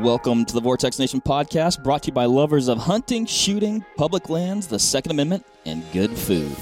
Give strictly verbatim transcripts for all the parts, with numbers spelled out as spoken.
Welcome to the Vortex Nation podcast, brought to you by lovers of hunting, shooting, public lands, the Second Amendment, and good food.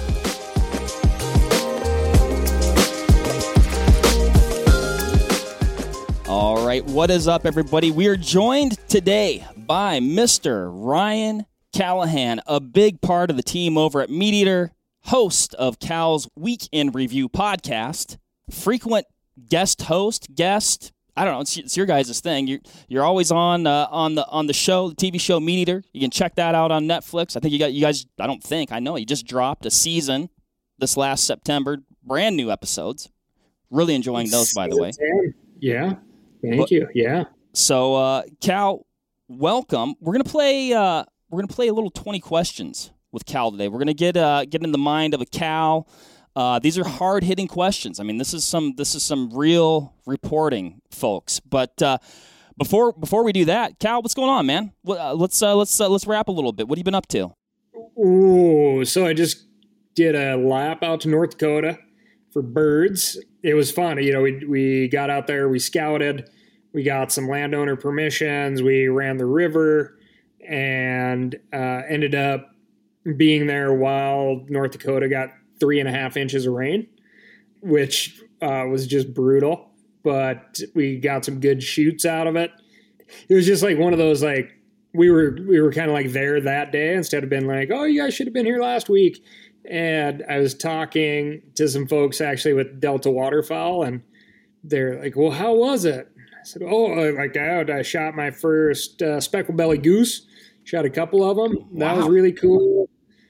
All right, what is up, everybody? We are joined today by Mister Ryan Callahan, a big part of the team over at MeatEater, host of Cal's Weekend Review podcast, frequent guest host, guest. I don't know. It's, it's your guys' thing. You're you're always on uh, on the on the show, the T V show MeatEater. You can check that out on Netflix. I think you got you guys. I don't think I know. You just dropped a season this last September. Brand new episodes. Really enjoying those, by the way. Yeah. Thank but, you. Yeah. So, uh, Cal, welcome. We're gonna play. Uh, we're gonna play a little twenty questions with Cal today. We're gonna get uh, get in the mind of a Cal. Uh, these are hard-hitting questions. I mean, this is some this is some real reporting, folks. But uh, before before we do that, Cal, what's going on, man? Uh, let's uh, let's uh, let's wrap a little bit. What have you been up to? Ooh, so I just did a lap out to North Dakota for birds. It was fun. You know, we we got out there, we scouted, we got some landowner permissions, we ran the river, and uh, ended up being there while North Dakota got three and a half inches of rain, which uh, was just brutal, but we got some good shoots out of it. It was just like one of those, like, we were, we were kind of like there that day instead of being like, oh, you guys should have been here last week. And I was talking to some folks actually with Delta Waterfowl, and they're like, well, how was it? I said, oh, like I, I shot my first uh, speckled belly goose, shot a couple of them. That wow. was really cool.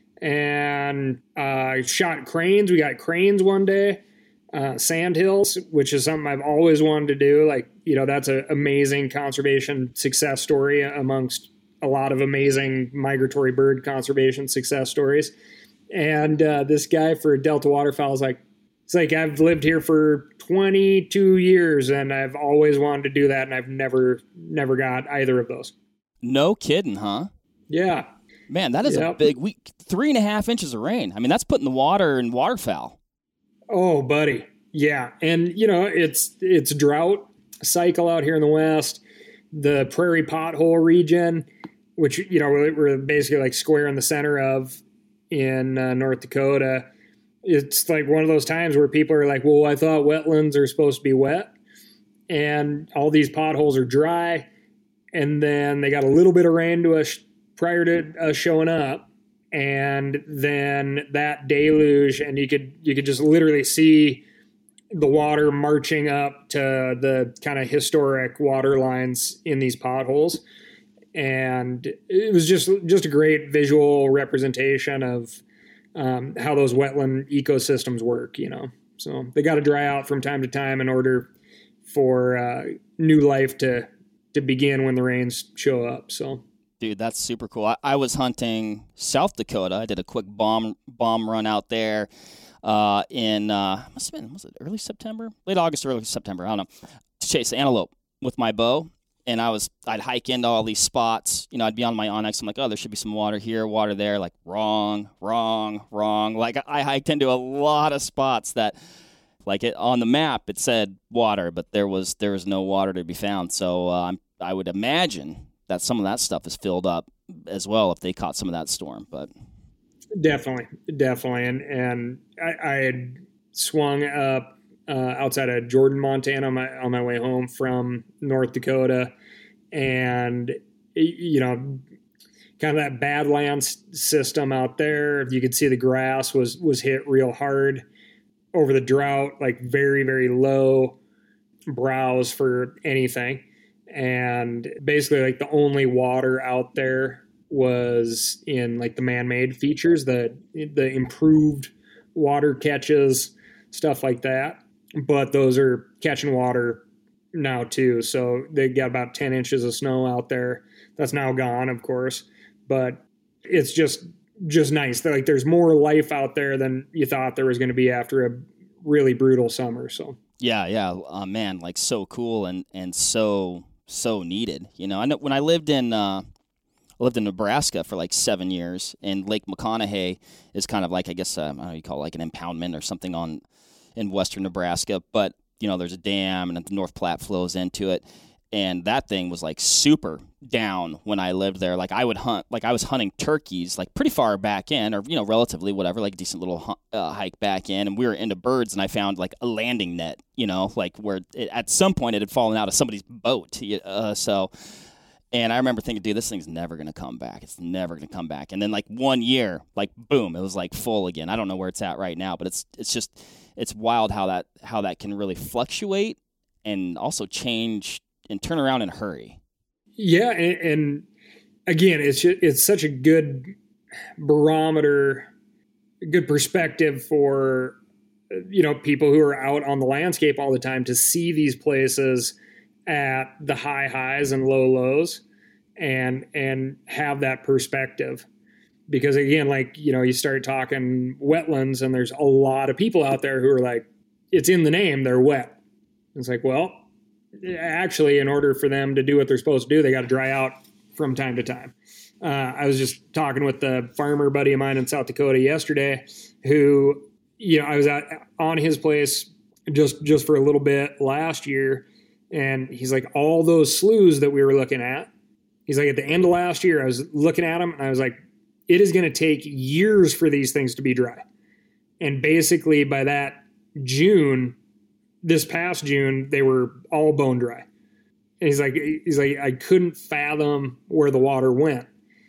And uh, shot cranes. We got cranes one day, uh, sandhills, which is something I've always wanted to do. Like, you know, that's an amazing conservation success story amongst a lot of amazing migratory bird conservation success stories. And uh, this guy for Delta Waterfowl is like, it's like, I've lived here for twenty-two years and I've always wanted to do that. And I've never, never got either of those. No kidding, huh? Yeah. Man, that is yep. a big week. Three and a half inches of rain. I mean, that's putting the water in waterfowl. Oh, buddy. Yeah. And, you know, it's it's drought cycle out here in the West. The prairie pothole region, which, you know, we're, we're basically like square in the center of in uh, North Dakota. It's like one of those times where people are like, well, I thought wetlands are supposed to be wet. And all these potholes are dry. And then they got a little bit of rain to us prior to us showing up, and then that deluge, and you could you could just literally see the water marching up to the kind of historic water lines in these potholes, and it was just just a great visual representation of um, how those wetland ecosystems work. You know, so they got to dry out from time to time in order for uh, new life to to begin when the rains show up. So. Dude, that's super cool. I, I was hunting South Dakota. I did a quick bomb bomb run out there uh, in, uh, must have been, was it early September? Late August, early September, I don't know, to chase antelope with my bow. And I was, I'd hike into all these spots. You know, I'd be on my Onyx. I'm like, oh, there should be some water here, water there. Like, wrong, wrong, wrong. Like, I hiked into a lot of spots that, like, it on the map, it said water, but there was there was no water to be found. So uh, I'm, I would imagine that some of that stuff is filled up as well if they caught some of that storm. But definitely, definitely. And and I, I had swung up uh, outside of Jordan, Montana on my, on my way home from North Dakota. And, you know, kind of that Badlands system out there, you could see the grass was, was hit real hard over the drought, like very, very low browse for anything. And basically, like, the only water out there was in, like, the man-made features, the the improved water catches, stuff like that. But those are catching water now, too. So they got about ten inches of snow out there. That's now gone, of course. But it's just just nice. Like, there's more life out there than you thought there was going to be after a really brutal summer. So yeah, yeah, uh, man, like, so cool and and so... so needed. You know, I know when I lived in uh, I lived in Nebraska for like seven years, and Lake McConaughey is kind of like, I guess, uh, I don't know what you call it, like an impoundment or something on in western Nebraska. But, you know, there's a dam and the North Platte flows into it. and that thing was like super down when I lived there. Like I would hunt, like I was hunting turkeys, like pretty far back in, or you know, relatively whatever, like a decent little uh, hike back in, and we were into birds, and I found like a landing net, you know, like where it, at some point it had fallen out of somebody's boat. Uh, so, and I remember thinking, dude, this thing's never gonna come back. It's never gonna come back. And then like one year, like boom, it was like full again. I don't know where it's at right now, but it's it's just it's wild how that how that can really fluctuate and also change and turn around in a hurry. Yeah, and, and again, it's just, it's such a good barometer, good perspective for you know people who are out on the landscape all the time to see these places at the high highs and low lows, and and have that perspective. Because again, like you know, you start talking wetlands, and there's a lot of people out there who are like, it's in the name, they're wet. It's like, well, actually, in order for them to do what they're supposed to do, they got to dry out from time to time. Uh, I was just talking with the farmer buddy of mine in South Dakota yesterday who, you know, I was at on his place just, just for a little bit last year. And he's like, all those sloughs that we were looking at, he's like, at the end of last year, I was looking at them and I was like, it is going to take years for these things to be dry. And basically by that June, this past June, they were all bone dry. And he's like, he's like, I couldn't fathom where the water went.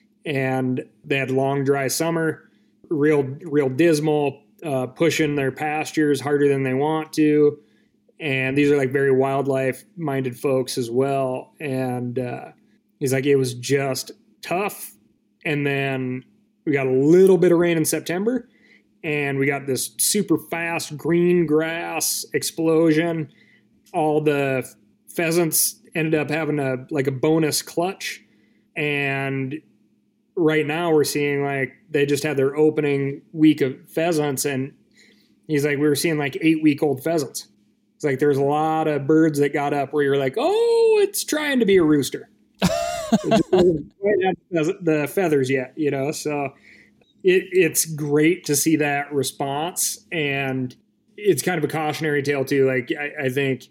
And they had long, dry summer, real, real dismal, uh, pushing their pastures harder than they want to. And these are like very wildlife minded folks as well. And uh, he's like, it was just tough. And then we got a little bit of rain in September. And we got this super fast green grass explosion. All the pheasants ended up having a like a bonus clutch. And right now we're seeing like they just had their opening week of pheasants. And he's like, we were seeing like eight week old pheasants. It's like there's a lot of birds that got up where you're like, oh, it's trying to be a rooster. It just doesn't quite have the feathers yet, you know, so. It, it's great to see that response, and it's kind of a cautionary tale too. Like I, I think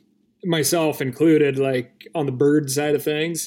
myself included, like on the bird side of things,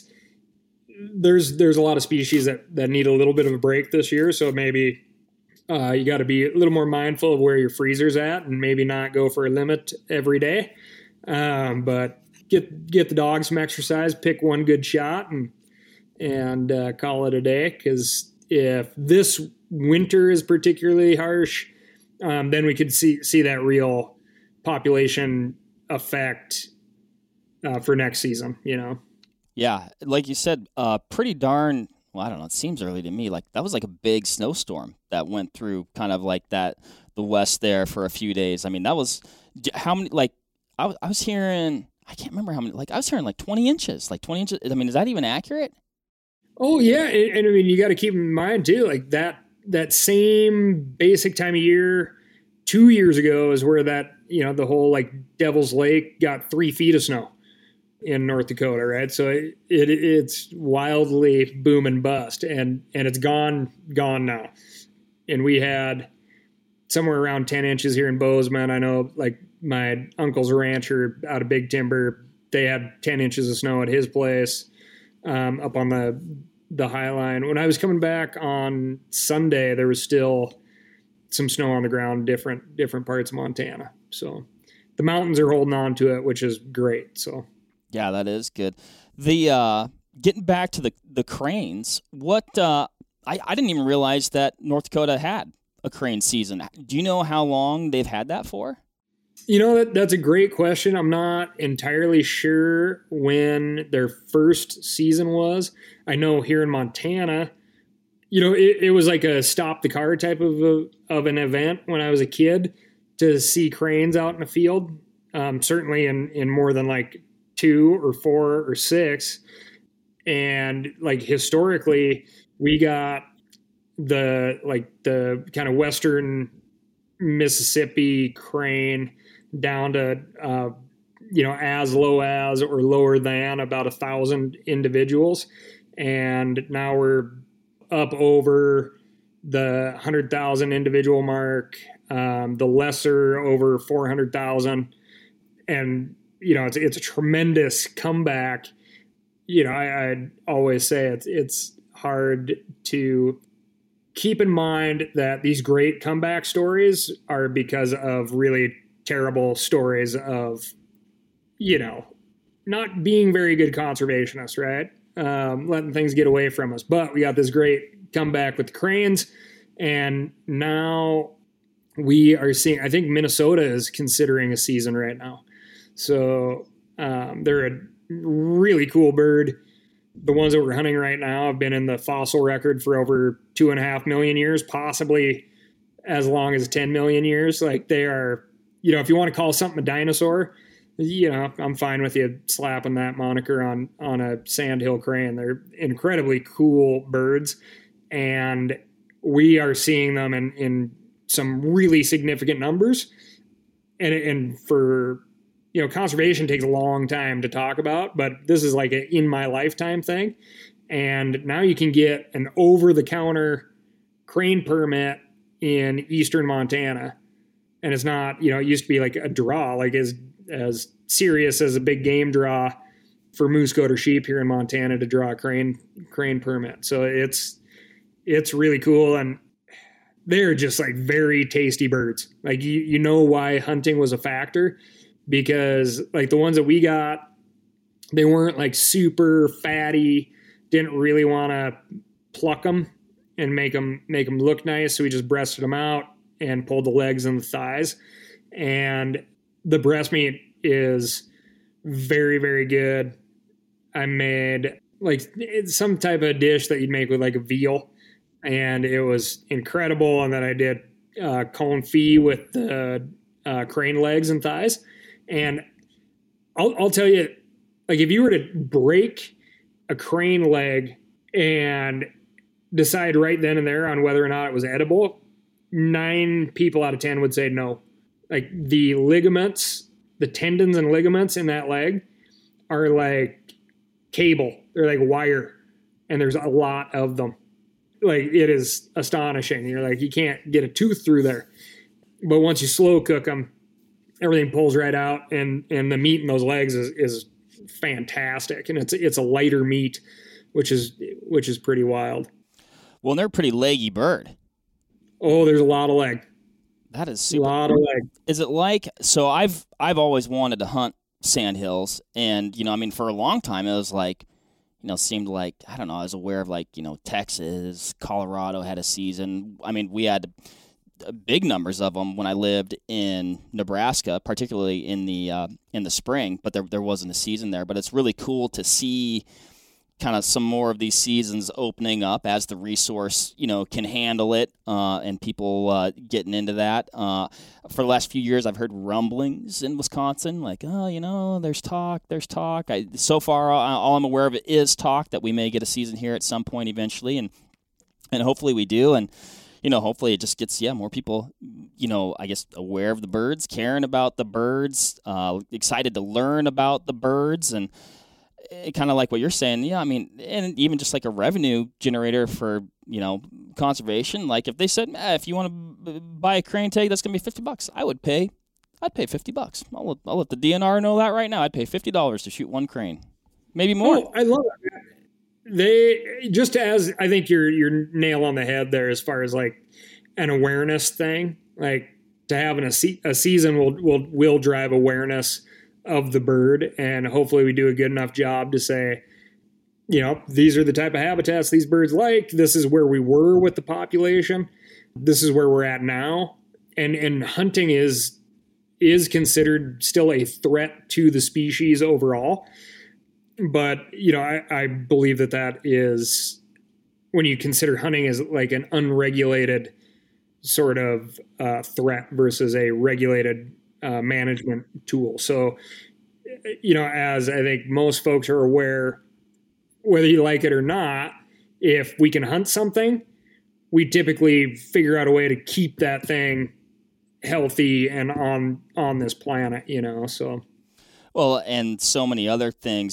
there's there's a lot of species that, that need a little bit of a break this year. So maybe uh, you got to be a little more mindful of where your freezer's at, and maybe not go for a limit every day. Um, but get get the dog some exercise, pick one good shot, and and uh, call it a day. Because if this winter is particularly harsh, um, then we could see see that real population effect uh, for next season, you know? Yeah, like you said, uh, pretty darn, well, I don't know, it seems early to me. Like that was like a big snowstorm that went through kind of like that, the west there for a few days. I mean, that was, how many, like, I was, I was hearing, I can't remember how many, like I was hearing like twenty inches, like twenty inches. I mean, is that even accurate? Oh yeah, and, and I mean you got to keep in mind too, like that that same basic time of year two years ago is where that you know the whole like Devil's Lake got three feet of snow in North Dakota, right? So it, it it's wildly boom and bust, and and it's gone gone now. And we had somewhere around ten inches here in Bozeman. I know like my uncle's rancher out of Big Timber, they had ten inches of snow at his place. Um, up on the the High Line. When I was coming back on Sunday, there was still some snow on the ground, different different parts of Montana. So the mountains are holding on to it, which is great. So yeah, that is good. The uh, getting back to the the cranes, what uh, I I didn't even realize that North Dakota had a crane season. Do you know how long they've had that for? You know, that, that's a great question. I'm not entirely sure when their first season was. I know here in Montana, you know, it, it was like a stop the car type of a, of an event when I was a kid to see cranes out in the field. Um, certainly in, in more than like two or four or six. And like historically, we got the like the kind of Western Mississippi crane down to, uh, you know, as low as or lower than about a thousand individuals. And now we're up over the one hundred thousand individual mark, um, the lesser over four hundred thousand. And you know, it's it's a tremendous comeback. You know, I, I'd always say it's it's hard to keep in mind that these great comeback stories are because of really terrible stories of, you know, not being very good conservationists, right? Um, letting things get away from us. But we got this great comeback with the cranes, and now we are seeing, I think Minnesota is considering a season right now. So um, they're a really cool bird. The ones that we're hunting right now have been in the fossil record for over two and a half million years, possibly as long as ten million years. Like they are, you know, if you want to call something a dinosaur, you know, I'm fine with you slapping that moniker on, on a sandhill crane. They're incredibly cool birds, and we are seeing them in, in some really significant numbers. And, and for, you know, conservation takes a long time to talk about, but this is like a in my lifetime thing. And now you can get an over-the-counter crane permit in eastern Montana. And it's not, you know, it used to be like a draw, like as as serious as a big game draw for moose, goat, or sheep here in Montana to draw a crane crane permit. So it's it's really cool, and they're just like very tasty birds. Like you you know why hunting was a factor, because like the ones that we got, they weren't like super fatty, didn't really want to pluck them and make them make them look nice, so we just breasted them out and pulled the legs and the thighs. And the breast meat is very, very good. I made like some type of dish that you'd make with like a veal, and it was incredible. And then I did uh, confit with the uh, crane legs and thighs. And I'll, I'll tell you, like if you were to break a crane leg and decide right then and there on whether or not it was edible, nine people out of ten would say no. Like the ligaments, the tendons and ligaments in that leg are like cable. They're like wire, and there's a lot of them. Like it is astonishing. You're like, you can't get a tooth through there. But once you slow cook them, everything pulls right out, and, and the meat in those legs is, is fantastic. And it's, it's a lighter meat, which is, which is pretty wild. Well, and they're a pretty leggy bird. Oh, there's a lot of leg. That is super. A lot of leg. Is it like, so I've I've always wanted to hunt sandhills, and, you know, I mean, for a long time, it was like, you know, seemed like, I don't know, I was aware of like, you know, Texas, Colorado had a season. I mean, we had big numbers of them when I lived in Nebraska, particularly in the uh, in the spring, but there there wasn't a season there. But it's really cool to see kind of some more of these seasons opening up as the resource, you know, can handle it, uh, and people uh, getting into that. Uh, for the last few years, I've heard rumblings in Wisconsin, like, oh, you know, there's talk, there's talk. I, so far, all, all I'm aware of it is talk that we may get a season here at some point eventually, and and hopefully we do. And, you know, hopefully it just gets, yeah, more people, you know, I guess aware of the birds, caring about the birds, uh, excited to learn about the birds, and kind of like what you're saying, yeah, I mean, and even just like a revenue generator for, you know, conservation. Like if they said, eh, if you want to b- buy a crane tag, that's going to be fifty bucks, I would pay, I'd pay fifty bucks. I'll let, I'll let the D N R know that right now. I'd pay fifty dollars to shoot one crane, maybe more. Oh, I love it. They, just as, I think you're, you're nail on the head there as far as like an awareness thing, like to having a, se- a season will, will, will drive awareness of the bird, and hopefully we do a good enough job to say, you know, these are the type of habitats these birds like. This is where we were with the population. This is where we're at now. And and hunting is is considered still a threat to the species overall. But, you know, I, I believe that that is, when you consider hunting as like an unregulated sort of uh, threat versus a regulated Uh, management tool. So, you know, as I think most folks are aware, whether you like it or not, if we can hunt something, we typically figure out a way to keep that thing healthy and on on this planet, you know. So, well, and so many other things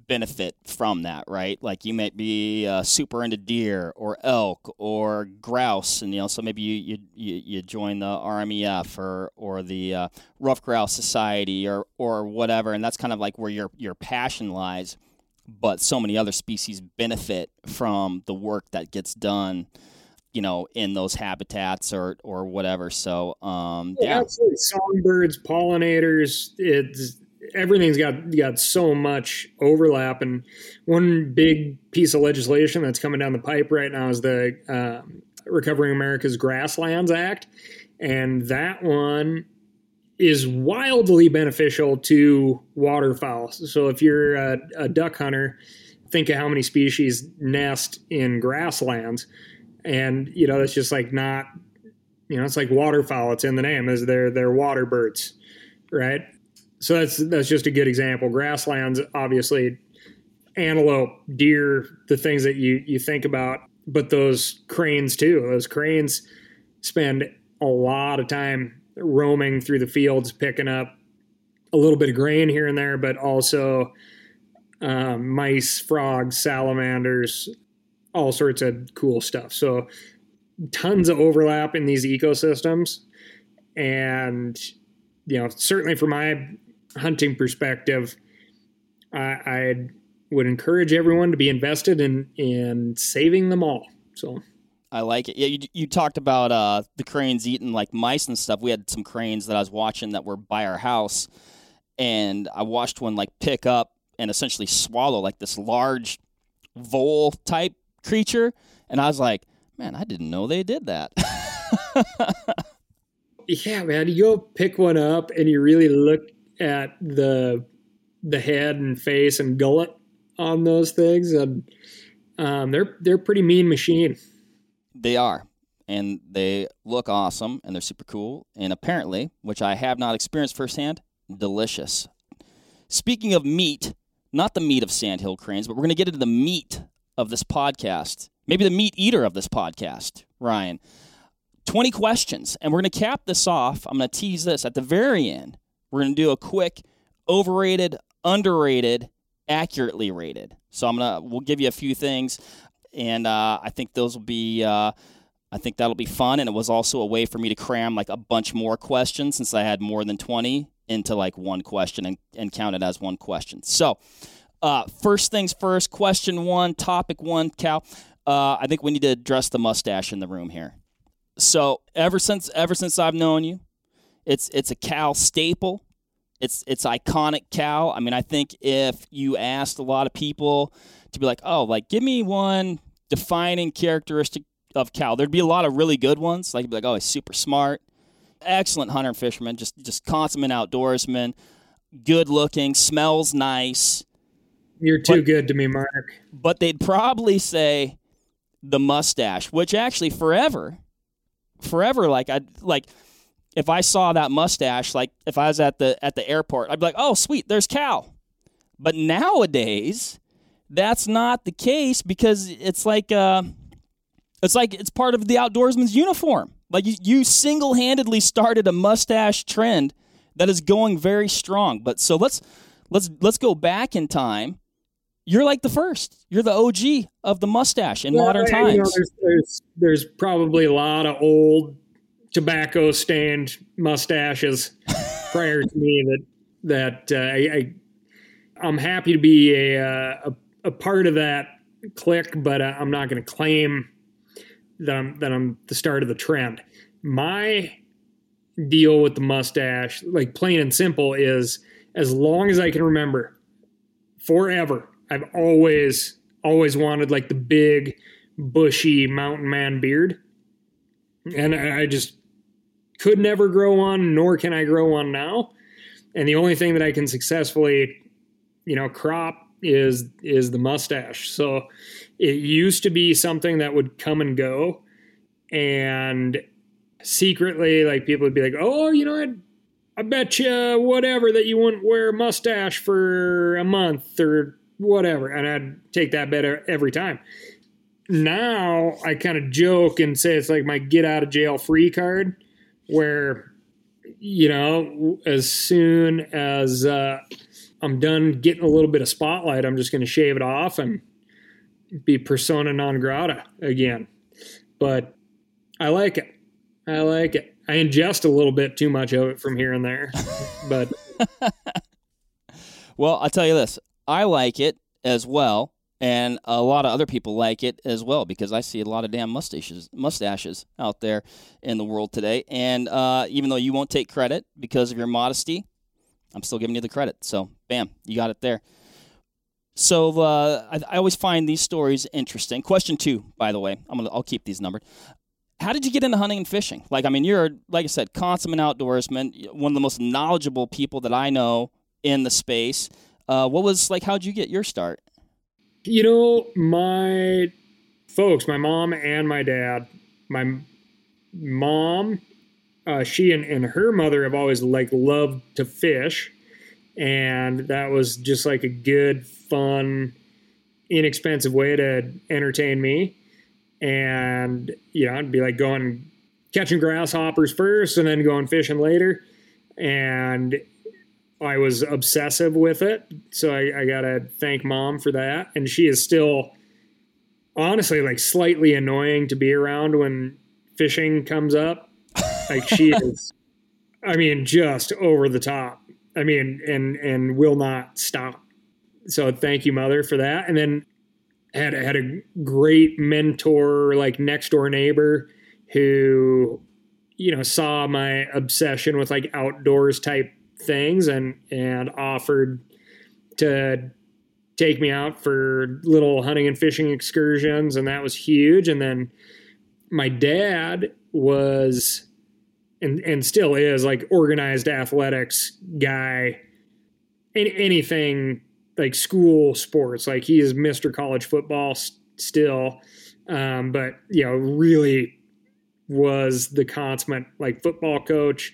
benefit from that, right? Like you might be uh, super into deer or elk or grouse, and you know, so maybe you you you, you join the R M E F or or the uh, Rough Grouse Society or or whatever, and that's kind of like where your your passion lies. But so many other species benefit from the work that gets done, you know, in those habitats or or whatever. So um, yeah, yeah, absolutely. Songbirds, pollinators, it's everything's got got so much overlap. And one big piece of legislation that's coming down the pipe right now is the um, Recovering America's Grasslands Act, and that one is wildly beneficial to waterfowl. So if you're a, a duck hunter, think of how many species nest in grasslands, and you know that's just like not, you know, it's like waterfowl. It's in the name, is they're they're water birds, right? So that's that's just a good example. Grasslands, obviously, antelope, deer, the things that you you think about, but those cranes too. Those cranes spend a lot of time roaming through the fields, picking up a little bit of grain here and there, but also um, mice, frogs, salamanders, all sorts of cool stuff. So tons of overlap in these ecosystems. And, you know, certainly from my hunting perspective, I, I would encourage everyone to be invested in, in saving them all. So I like it. Yeah, you, you talked about uh, the cranes eating like mice and stuff. We had some cranes that I was watching that were by our house, and I watched one like pick up and essentially swallow like this large vole type creature, and I was like, man, I didn't know they did that. Yeah, man, you go pick one up and you really look at the the head and face and gullet on those things, and um, they're they're a pretty mean machine. They are, and they look awesome, and they're super cool, and apparently, which I have not experienced firsthand, delicious. Speaking of meat, not the meat of sandhill cranes, but we're going to get into the meat of this podcast, maybe the meat eater of this podcast, Ryan. twenty questions, and we're going to cap this off. I'm going to tease this at the very end. We're going to do a quick overrated, underrated, accurately rated. So I'm going to, we'll give you a few things. And uh, I think those will be, uh, I think that'll be fun. And it was also a way for me to cram like a bunch more questions, since I had more than twenty, into like one question and, and count it as one question. So uh, first things first, question one, topic one, Cal. Uh, I think we need to address the mustache in the room here. So ever since ever since I've known you, it's it's a Cal staple. It's it's iconic Cal. I mean, I think if you asked a lot of people to be like, oh, like, give me one defining characteristic of Cal, there'd be a lot of really good ones. Like, you'd be like, oh, he's super smart, excellent hunter and fisherman, just just consummate outdoorsman, good looking, smells nice. You're too but, good to me, Mark. But they'd probably say the mustache, which actually forever, forever, like I like. If I saw that mustache, like if I was at the at the airport, I'd be like, oh, sweet, there's Cal. But nowadays, that's not the case, because it's like uh, it's like it's part of the outdoorsman's uniform. Like you, you single-handedly started a mustache trend that is going very strong. But so let's let's let's go back in time. You're like the first. You're the O G of the mustache in well, modern I, times. You know, there's, there's there's probably a lot of old tobacco stained mustaches prior to me that that uh, I, I I'm happy to be a a, a part of that clique, but uh, I'm not going to claim that I'm that I'm the start of the trend. My deal with the mustache, like plain and simple, is as long as I can remember, forever, I've always always wanted like the big bushy mountain man beard, and I, I just could never grow one, nor can I grow one now. And the only thing that I can successfully, you know, crop is is the mustache. So it used to be something that would come and go, and secretly, like, people would be like, "Oh, you know, I, I bet you whatever that you wouldn't wear a mustache for a month or whatever," and I'd take that bet every time. Now I kind of joke and say it's like my get out of jail free card, where, you know, as soon as uh, I'm done getting a little bit of spotlight, I'm just going to shave it off and be persona non grata again. But I like it. I like it. I ingest a little bit too much of it from here and there, but well, I'll tell you this. I like it as well, and a lot of other people like it as well, because I see a lot of damn mustaches mustaches out there in the world today. And uh, even though you won't take credit because of your modesty, I'm still giving you the credit. So, bam, you got it there. So uh, I, I always find these stories interesting. Question two, by the way, I'm gonna I'll keep these numbered. How did you get into hunting and fishing? Like, I mean, you're, like I said, consummate outdoorsman, one of the most knowledgeable people that I know in the space. Uh, what was, like, how'd you get your start? You know, my folks, my mom and my dad, my mom, uh, she and, and her mother have always, like, loved to fish. And that was just, like, a good, fun, inexpensive way to entertain me. And, you know, I'd be like going, catching grasshoppers first and then going fishing later. And I was obsessive with it. So I, I got to thank Mom for that. And she is still, honestly, like slightly annoying to be around when fishing comes up. Like she is, I mean, just over the top. I mean, and, and will not stop. So thank you, Mother, for that. And then had had a great mentor, like next door neighbor, who, you know, saw my obsession with like outdoors type things and and offered to take me out for little hunting and fishing excursions, and that was huge. And then my dad was and and still is like organized athletics guy. Any, anything like school sports, like he is Mister College Football st- still, um, but you know, really was the consummate like football coach,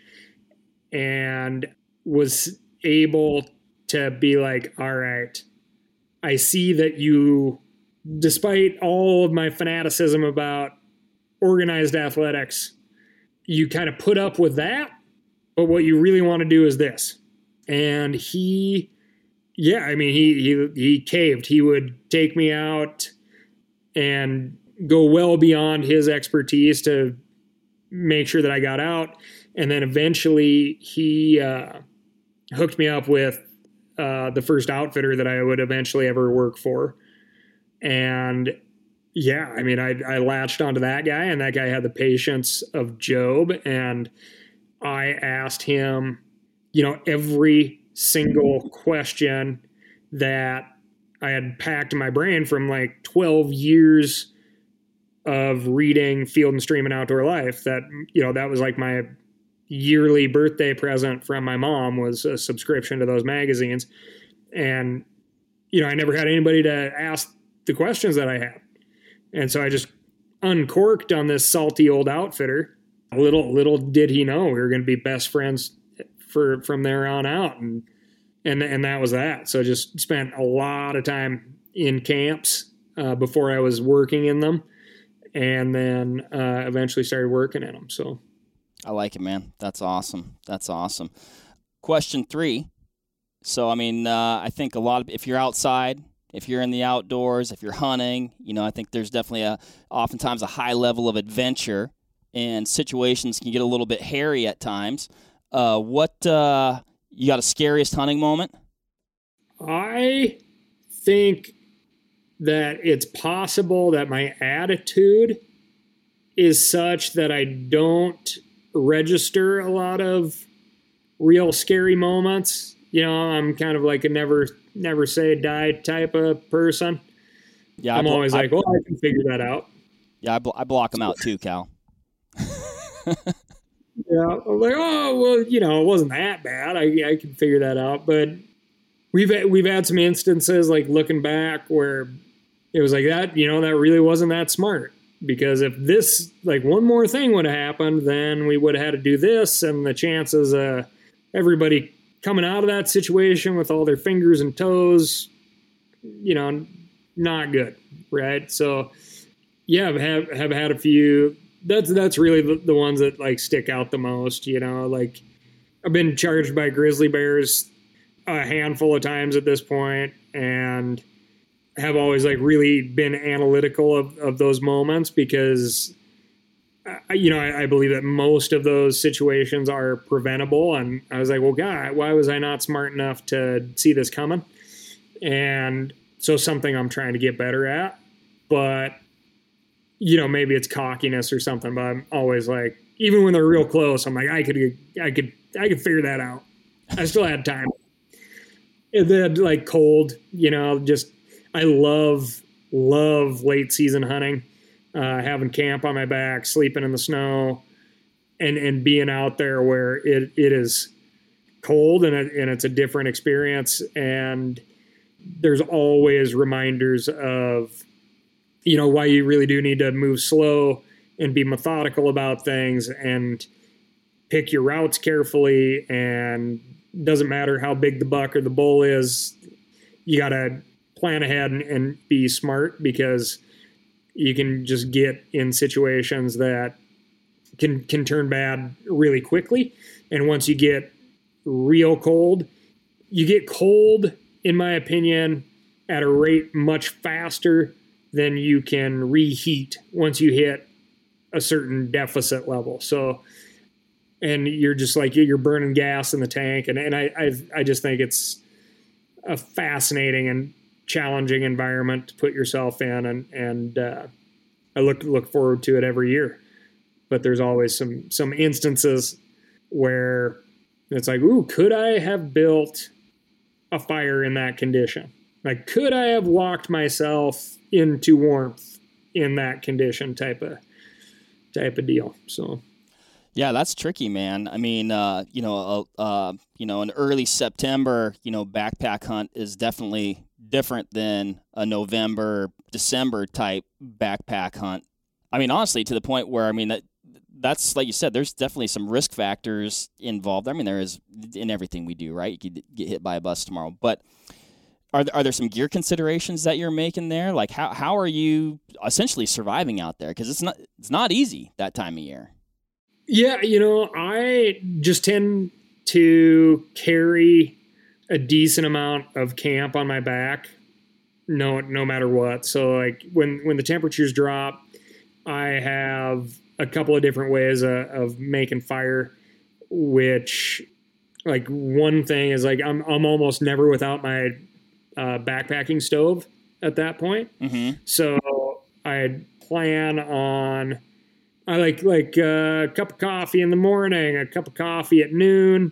and was able to be like, all right, I see that you, despite all of my fanaticism about organized athletics, you kind of put up with that, but what you really want to do is this. And he Yeah, I mean, he, he he caved. He would take me out and go well beyond his expertise to make sure that I got out. And then eventually he uh, hooked me up with uh, the first outfitter that I would eventually ever work for. And yeah, I mean, I, I latched onto that guy, and that guy had the patience of Job. And I asked him, you know, every single question that I had packed in my brain from like twelve years of reading Field and Stream and Outdoor Life. That, you know, that was like my yearly birthday present from my mom, was a subscription to those magazines. And, you know, I never had anybody to ask the questions that I had. And so I just uncorked on this salty old outfitter. Little, little did he know we were going to be best friends for from there on out, and and and that was that. So I just spent a lot of time in camps uh, before I was working in them, and then uh, eventually started working in them. So I like it, man. That's awesome. That's awesome. Question three. So I mean, uh, I think a lot of, if you're outside, if you're in the outdoors, if you're hunting, you know, I think there's definitely a oftentimes a high level of adventure, and situations can get a little bit hairy at times. Uh, what, uh, you got a scariest hunting moment? I think that it's possible that my attitude is such that I don't register a lot of real scary moments. You know, I'm kind of like a never, never say die type of person. Yeah, I'm blo- always I, like, well, I can figure that out. Yeah, I, blo- I block them out too, Cal. Yeah, I'm like, oh well, you know, it wasn't that bad. I I can figure that out. But we've we've had some instances, like looking back, where it was like that. You know, that really wasn't that smart, because if this, like, one more thing would have happened, then we would have had to do this, and the chances of everybody coming out of that situation with all their fingers and toes, you know, not good, right? So yeah, I've have, have had a few. That's that's really the, the ones that like stick out the most, you know. Like, I've been charged by grizzly bears a handful of times at this point, and have always like really been analytical of, of those moments because, uh, you know, I, I believe that most of those situations are preventable. And I was like, well, God, why was I not smart enough to see this coming? And so something I'm trying to get better at, but you know, maybe it's cockiness or something, but I'm always like, even when they're real close, I'm like, I could, I could, I could figure that out. I still had time. And then like cold, you know, just, I love, love late season hunting, uh, having camp on my back, sleeping in the snow and, and being out there where it, it is cold and, it, and it's a different experience. And there's always reminders of, you know, why you really do need to move slow and be methodical about things and pick your routes carefully. And doesn't matter how big the buck or the bull is, you got to plan ahead and, and be smart because you can just get in situations that can, can turn bad really quickly. And once you get real cold, you get cold, in my opinion, at a rate much faster than you can reheat once you hit a certain deficit level. So, and you're just like, you're burning gas in the tank. And, and I, I, I just think it's a fascinating and challenging environment to put yourself in. And, and, uh, I look, look forward to it every year, but there's always some, some instances where it's like, ooh, could I have built a fire in that condition? Like, could I have walked myself into warmth in that condition type of, type of deal. So. Yeah, that's tricky, man. I mean, uh, you know, uh, uh, you know, an early September, you know, backpack hunt is definitely different than a November, December type backpack hunt. I mean, honestly, to the point where, I mean, that that's, like you said, there's definitely some risk factors involved. I mean, there is in everything we do, right? You could get hit by a bus tomorrow. But are there, are there some gear considerations that you're making there? Like, how how are you essentially surviving out there? Because it's not it's not easy that time of year. Yeah, you know, I just tend to carry a decent amount of camp on my back, no no matter what. So like when when the temperatures drop, I have a couple of different ways of, of making fire, which like one thing is like I'm I'm almost never without my uh, backpacking stove at that point. Mm-hmm. So I plan on I like like a cup of coffee in the morning, a cup of coffee at noon.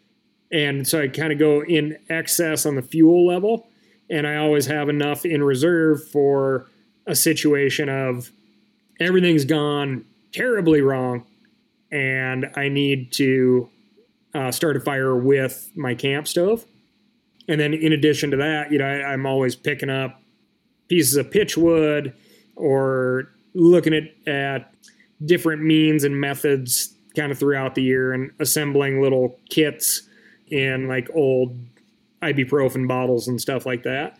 And so I kind of go in excess on the fuel level. And I always have enough in reserve for a situation of everything's gone terribly wrong. And I need to uh, start a fire with my camp stove. And then in addition to that, you know, I, I'm always picking up pieces of pitch wood or looking at, at different means and methods kind of throughout the year and assembling little kits in like old ibuprofen bottles and stuff like that.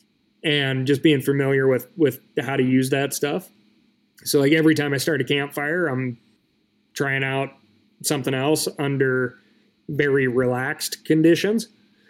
And just being familiar with, with how to use that stuff. So like every time I start a campfire, I'm trying out something else under very relaxed conditions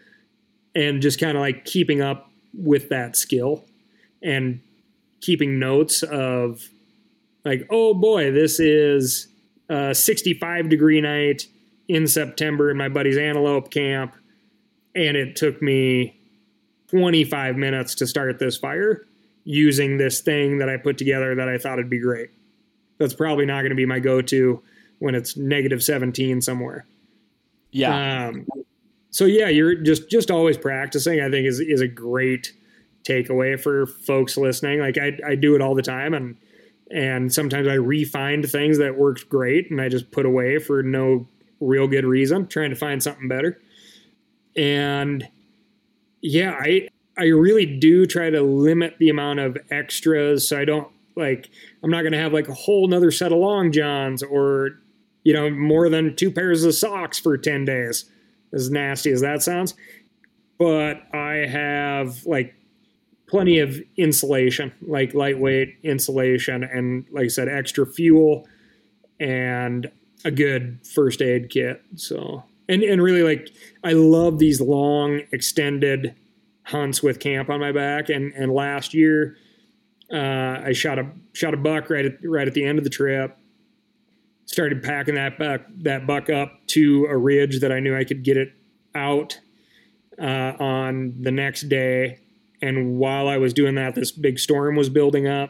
and just kind of like keeping up with that skill and keeping notes of like, oh boy, this is a sixty-five degree night in September in my buddy's antelope camp. And it took me twenty-five minutes to start this fire using this thing that I put together that I thought would be great. That's probably not going to be my go-to when it's negative seventeen somewhere. Yeah. Um, so yeah, you're just, just always practicing, I think is, is a great takeaway for folks listening. Like I, I do it all the time and, and sometimes I refined things that worked great and I just put away for no real good reason, trying to find something better. And yeah, I, I really do try to limit the amount of extras. So I don't like, I'm not going to have like a whole nother set of long johns or, you know, more than two pairs of socks for ten days, as nasty as that sounds. But I have like plenty of insulation, like lightweight insulation, and like I said, extra fuel and a good first aid kit. So, And and really, like, I love these long, extended hunts with camp on my back. And and last year, uh, I shot a shot a buck right at right at the end of the trip. Started packing that buck that buck up to a ridge that I knew I could get it out uh, on the next day. And while I was doing that, this big storm was building up,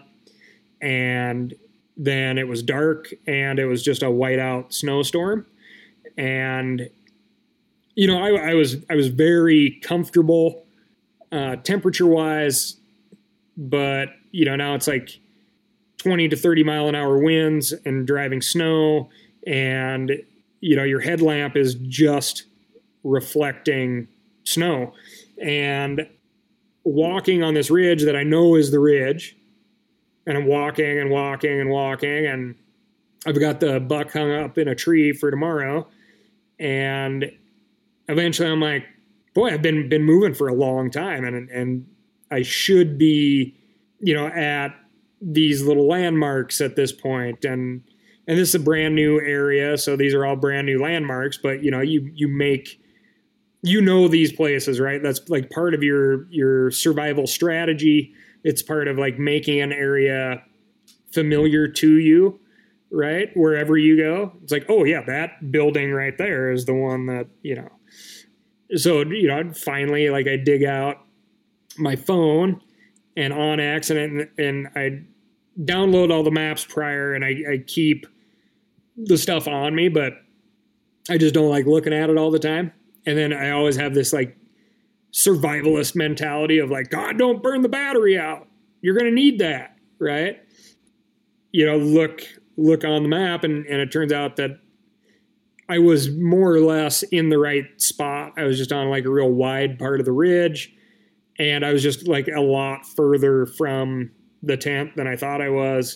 and then it was dark, and it was just a whiteout snowstorm. And you know, I, I was I was very comfortable uh, temperature wise, but you know, now it's like twenty to thirty mile an hour winds and driving snow, and you know, your headlamp is just reflecting snow. And walking on this ridge that I know is the ridge, and I'm walking and walking and walking, and I've got the buck hung up in a tree for tomorrow. And eventually I'm like, boy, I've been been moving for a long time, and and I should be, you know, at these little landmarks at this point. And and this is a brand new area, so these are all brand new landmarks, but you know, you you make you know these places, right? That's like part of your your survival strategy. It's part of like making an area familiar to you, right? Wherever you go, it's like, oh yeah, that building right there is the one that, you know. So, you know, finally, like, I dig out my phone and onX, and and I download all the maps prior, and I, I keep the stuff on me, but I just don't like looking at it all the time. And then I always have this like survivalist mentality of like, God, don't burn the battery out. You're going to need that, right? You know, look look on the map, and, and it turns out that I was more or less in the right spot. I was just on like a real wide part of the ridge, and I was just like a lot further from the tent than I thought I was.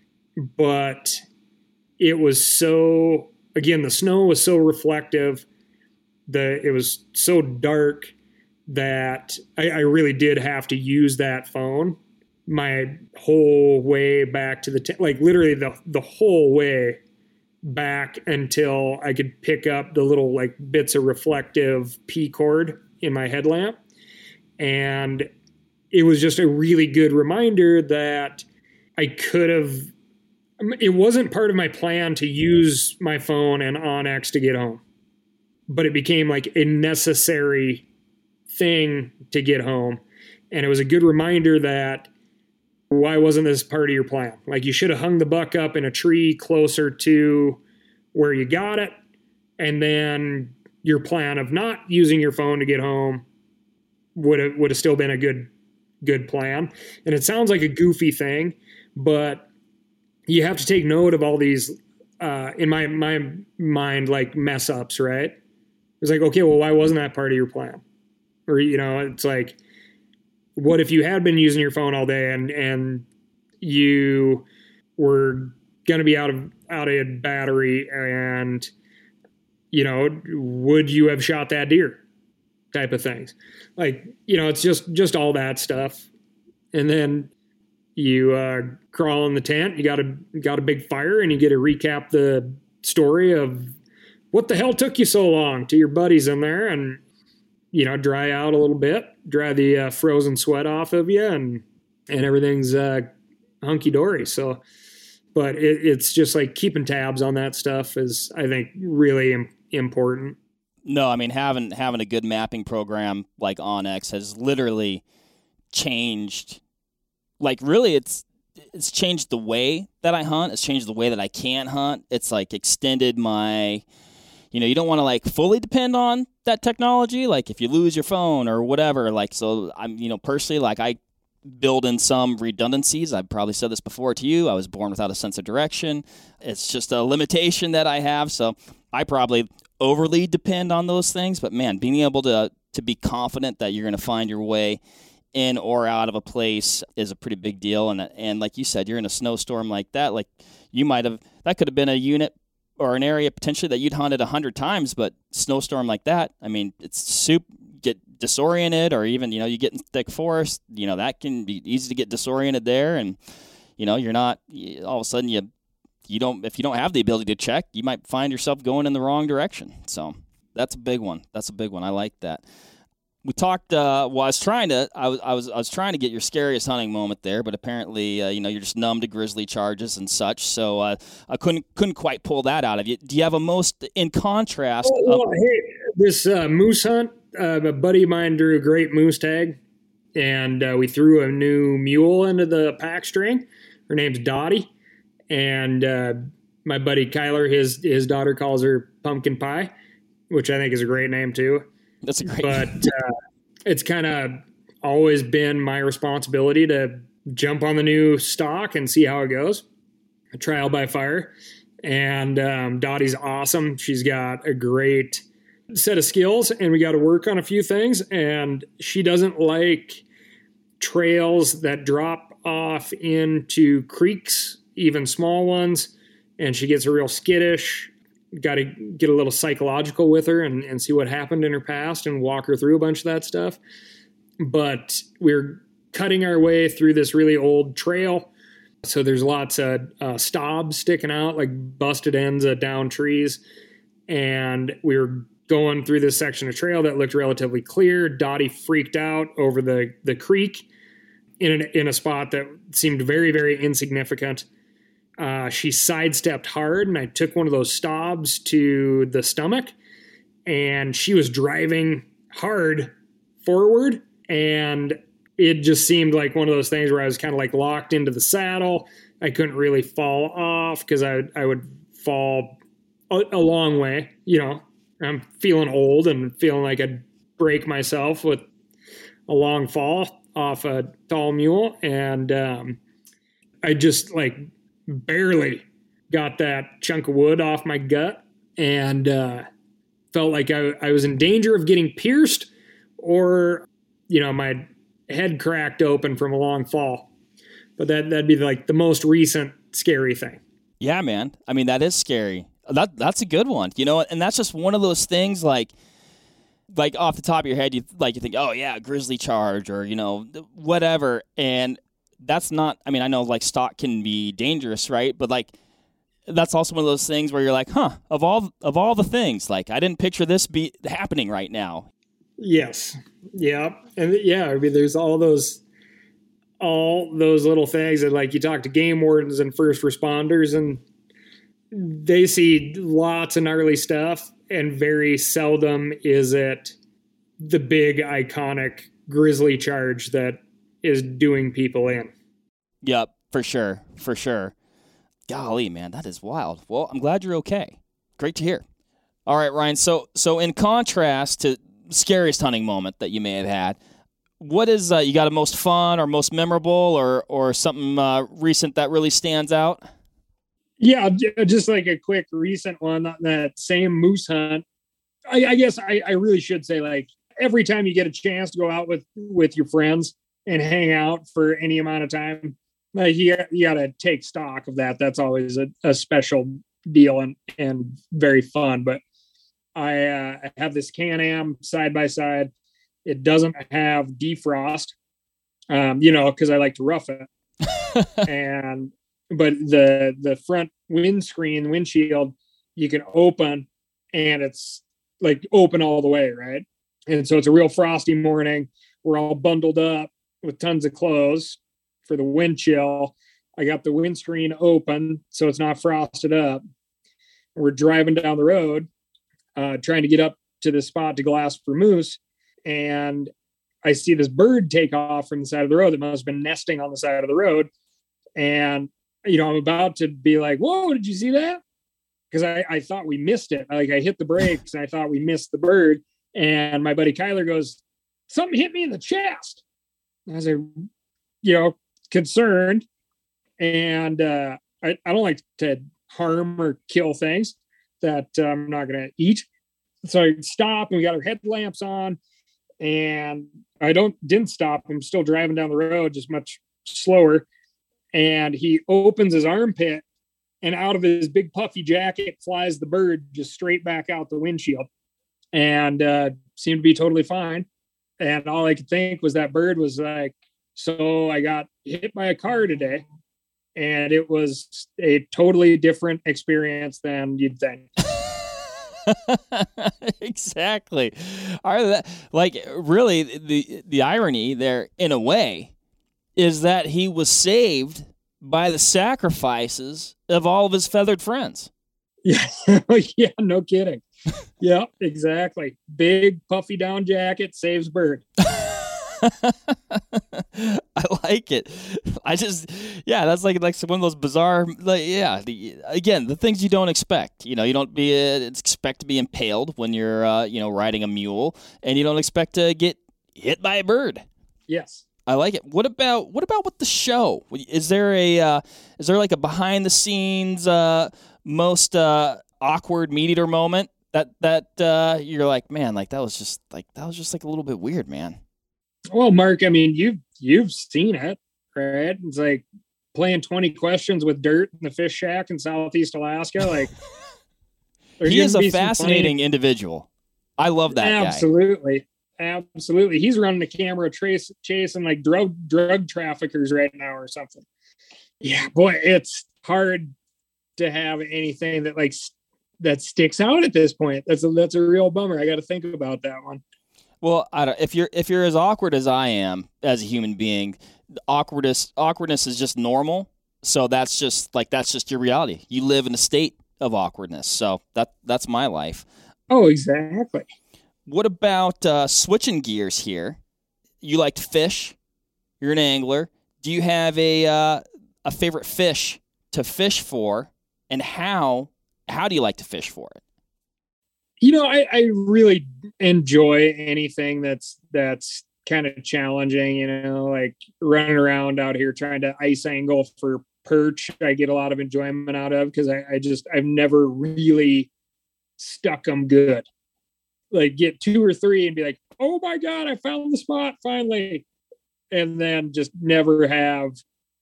But it was so, again, the snow was so reflective. The it was so dark that I, I really did have to use that phone my whole way back to the tent, like literally the the whole way back until I could pick up the little like bits of reflective P cord in my headlamp. And it was just a really good reminder that I could have, it wasn't part of my plan to use my phone and onX to get home, but it became like a necessary thing to get home. And it was a good reminder that why wasn't this part of your plan? Like, you should have hung the buck up in a tree closer to where you got it. And then your plan of not using your phone to get home would have, would have still been a good, good plan. And it sounds like a goofy thing, but you have to take note of all these, uh, in my, my mind, like mess ups, right? It's like, okay, well, why wasn't that part of your plan? Or, you know, it's like, what if you had been using your phone all day and, and you were going to be out of, out of battery, and, you know, would you have shot that deer type of things? Like, you know, it's just, just all that stuff. And then you uh, crawl in the tent, you got a, got a big fire, and you get to recap the story of what the hell took you so long to your buddies in there, and, you know, dry out a little bit, dry the uh, frozen sweat off of you, and and everything's uh, hunky dory. So, but it, it's just like keeping tabs on that stuff is, I think, really im- important. No, I mean, having having a good mapping program like onX has literally changed. Like, really, it's it's changed the way that I hunt. It's changed the way that I can hunt. It's like extended my. You know, you don't want to like fully depend on that technology. Like if you lose your phone or whatever, like, so I'm, you know, personally, like I build in some redundancies. I've probably said this before to you. I was born without a sense of direction. It's just a limitation that I have. So I probably overly depend on those things, but man, being able to, to be confident that you're going to find your way in or out of a place is a pretty big deal. And, and like you said, you're in a snowstorm like that. Like you might have, that could have been a unit or an area potentially that you'd hunted a hundred times, but snowstorm like that, I mean, it's soup, get disoriented, or even, you know, you get in thick forest, you know, that can be easy to get disoriented there. And, you know, you're not, all of a sudden you, you don't, if you don't have the ability to check, you might find yourself going in the wrong direction. So That's a big one. That's a big one. I like that. We talked. Uh, well, I was trying to. I was. I was. I was trying to get your scariest hunting moment there, but apparently, uh, you know, you're just numb to grizzly charges and such. So uh, I couldn't couldn't quite pull that out of you. Do you have a most in contrast? Oh, well, hey, this uh, moose hunt. Uh, a buddy of mine drew a great moose tag, and uh, we threw a new mule into the pack string. Her name's Dottie, and uh, my buddy Kyler, his his daughter calls her Pumpkin Pie, which I think is a great name too. That's a great but uh, it's kind of always been my responsibility to jump on the new stock and see how it goes. A trial by fire. And um, Dottie's awesome. She's got a great set of skills, and we got to work on a few things. And she doesn't like trails that drop off into creeks, even small ones. And she gets real skittish. Got to get a little psychological with her and, and see what happened in her past and walk her through a bunch of that stuff. But we're cutting our way through this really old trail. So there's lots of uh, stobs sticking out, like busted ends of down trees. And we were going through this section of trail that looked relatively clear. Dottie freaked out over the, the creek in, an, in a spot that seemed very, very insignificant. Uh, she sidestepped hard, and I took one of those stobs to the stomach, and she was driving hard forward, and it just seemed like one of those things where I was kind of like locked into the saddle. I couldn't really fall off because I, I would fall a, a long way. You know, I'm feeling old and feeling like I'd break myself with a long fall off a tall mule, and um, I just like barely got that chunk of wood off my gut, and uh, felt like I, I was in danger of getting pierced, or, you know, my head cracked open from a long fall. But that, that'd be like the most recent scary thing. Yeah, man. I mean, that is scary. That That's a good one, you know, and that's just one of those things like, like off the top of your head, you like you think, oh yeah, grizzly charge or, you know, whatever. And that's not, I mean, I know like stock can be dangerous, right? But like, that's also one of those things where you're like, huh, of all, of all the things, like I didn't picture this be happening right now. Yes. Yeah. And yeah, I mean, there's all those, all those little things that like you talk to game wardens and first responders, and they see lots of gnarly stuff, and very seldom is it the big iconic grizzly charge that is doing people in. Yep, for sure, for sure. Golly, man, that is wild. Well, I'm glad you're okay. Great to hear. All right, Ryan, so so in contrast to scariest hunting moment that you may have had, what is, uh, you got a most fun or most memorable or, or something uh, recent that really stands out? Yeah, just like a quick recent one on that same moose hunt. I, I guess I, I really should say, like, every time you get a chance to go out with, with your friends and hang out for any amount of time, like you, you got to take stock of that. That's always a, a special deal and, and very fun. But I, uh, I have this Can-Am side by side. It doesn't have defrost, um, you know, because I like to rough it. and but the the front windscreen, windshield, you can open, and it's like open all the way, right? And so it's a real frosty morning. We're all bundled up with tons of clothes for the wind chill. I got the windscreen open so it's not frosted up. We're driving down the road, uh, trying to get up to the spot to glass for moose. And I see this bird take off from the side of the road that must have been nesting on the side of the road. And, you know, I'm about to be like, whoa, did you see that? Because I, I thought we missed it. Like I hit the brakes and I thought we missed the bird. And my buddy Kyler goes, something hit me in the chest. And I was like, you know, concerned. And uh, I, I don't like to harm or kill things that uh, I'm not going to eat. So I stop, and we got our headlamps on, and I don't didn't stop. I'm still driving down the road, just much slower. And he opens his armpit, and out of his big puffy jacket flies the bird just straight back out the windshield, and uh, seemed to be totally fine. And all I could think was that bird was like, so I got hit by a car today, and it was a totally different experience than you'd think. Exactly. Are that, like, really, the the irony there, in a way, is that he was saved by the sacrifices of all of his feathered friends. Yeah, yeah, no kidding. Yeah, exactly. Big puffy down jacket saves bird. I like it. I just, yeah, that's like like one of those bizarre, like, yeah. The, again, the things you don't expect. You know, you don't be uh, expect to be impaled when you're, uh, you know, riding a mule, and you don't expect to get hit by a bird. Yes, I like it. What about what about with the show? Is there a uh, is there like a behind the scenes uh, most uh, awkward meat eater moment that that uh, you're like, man, like that was just like that was just like a little bit weird, man. Well, Mark, I mean, you've you've seen it, right? It's like playing twenty questions with dirt in the fish shack in Southeast Alaska. Like, he is a fascinating funny... individual. I love that absolutely, guy. Absolutely. He's running the camera trace chasing like drug drug traffickers right now or something. Yeah, boy, it's hard to have anything that like that sticks out at this point. That's a that's a real bummer. I got to think about that one. Well, I don't, if you're if you're as awkward as I am as a human being, awkwardness awkwardness is just normal. So that's just like that's just your reality. You live in a state of awkwardness. So that that's my life. Oh, exactly. What about uh, switching gears here? You like to fish. You're an angler. Do you have a uh, a favorite fish to fish for, and how how do you like to fish for it? You know, I, I really enjoy anything that's that's kind of challenging, you know, like running around out here trying to ice angle for perch. I get a lot of enjoyment out of because I, I just I've never really stuck them good. Like get two or three and be like, oh my God, I found the spot finally. And then just never have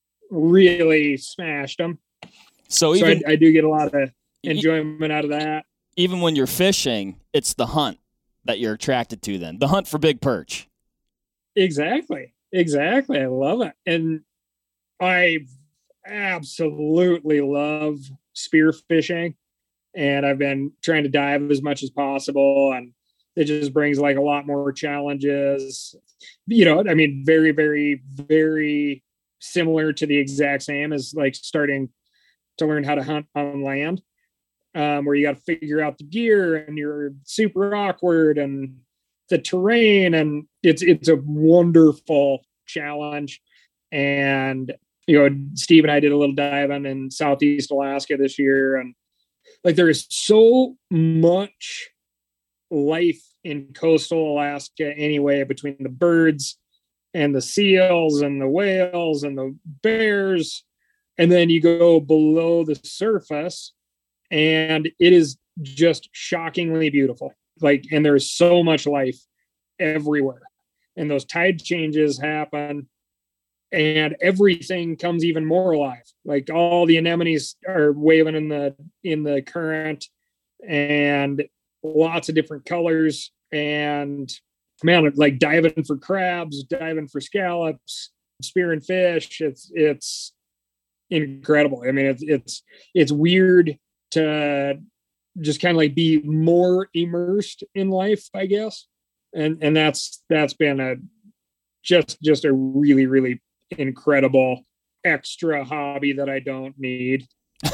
really smashed them. So, even, so I, I do get a lot of enjoyment out of that. Even when you're fishing, it's the hunt that you're attracted to then. The hunt for big perch. Exactly. Exactly. I love it. And I absolutely love spear fishing. And I've been trying to dive as much as possible. And it just brings like a lot more challenges. You know, I mean, very, very, very similar to the exact same as like starting to learn how to hunt on land. Um, where you got to figure out the gear and you're super awkward and the terrain, and it's it's a wonderful challenge. And you know, Steve and I did a little diving in Southeast Alaska this year, and like there is so much life in coastal Alaska anyway, between the birds and the seals and the whales and the bears, and then you go below the surface and it is just shockingly beautiful. Like, and there's so much life everywhere, and those tide changes happen and everything comes even more alive. Like all the anemones are waving in the, in the current, and lots of different colors. And man, like diving for crabs, diving for scallops, spearing fish. It's, it's incredible. I mean, it's, it's, it's weird to just kind of like be more immersed in life, I guess. And, and that's, that's been a, just, just a really, really incredible extra hobby that I don't need.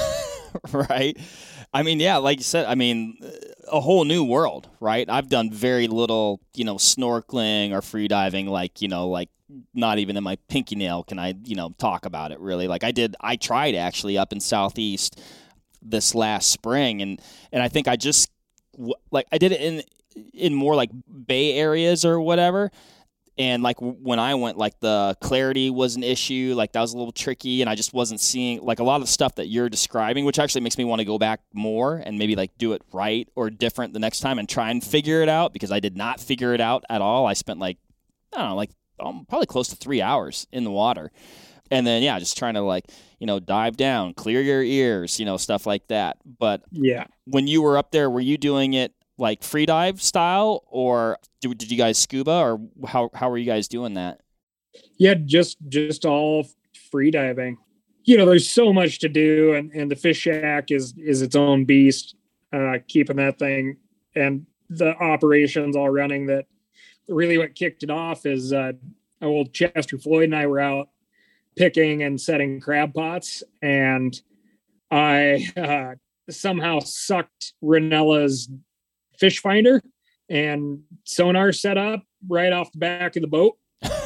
Right. I mean, yeah, like you said, I mean, a whole new world, right? I've done very little, you know, snorkeling or free diving, like, you know, like not even in my pinky nail can I, you know, talk about it really. Like I did, I tried actually up in Southeast this last spring, and and I think I just like I did it in in more like bay areas or whatever, and like when I went, like the clarity was an issue, like that was a little tricky, and I just wasn't seeing like a lot of the stuff that you're describing, which actually makes me want to go back more and maybe like do it right or different the next time and try and figure it out, because I did not figure it out at all. I spent like I don't know like um, probably close to three hours in the water. And then, yeah, just trying to, like, you know, dive down, clear your ears, you know, stuff like that. But yeah, when you were up there, were you doing it like free dive style, or did, did you guys scuba, or how how were you guys doing that? Yeah, just just all free diving. You know, there's so much to do, and, and the fish shack is is its own beast. uh, keeping that thing and the operations all running. That really what kicked it off is uh, old Chester Floyd and I were out picking and setting crab pots, and I uh, somehow sucked Ranella's fish finder and sonar set up right off the back of the boat.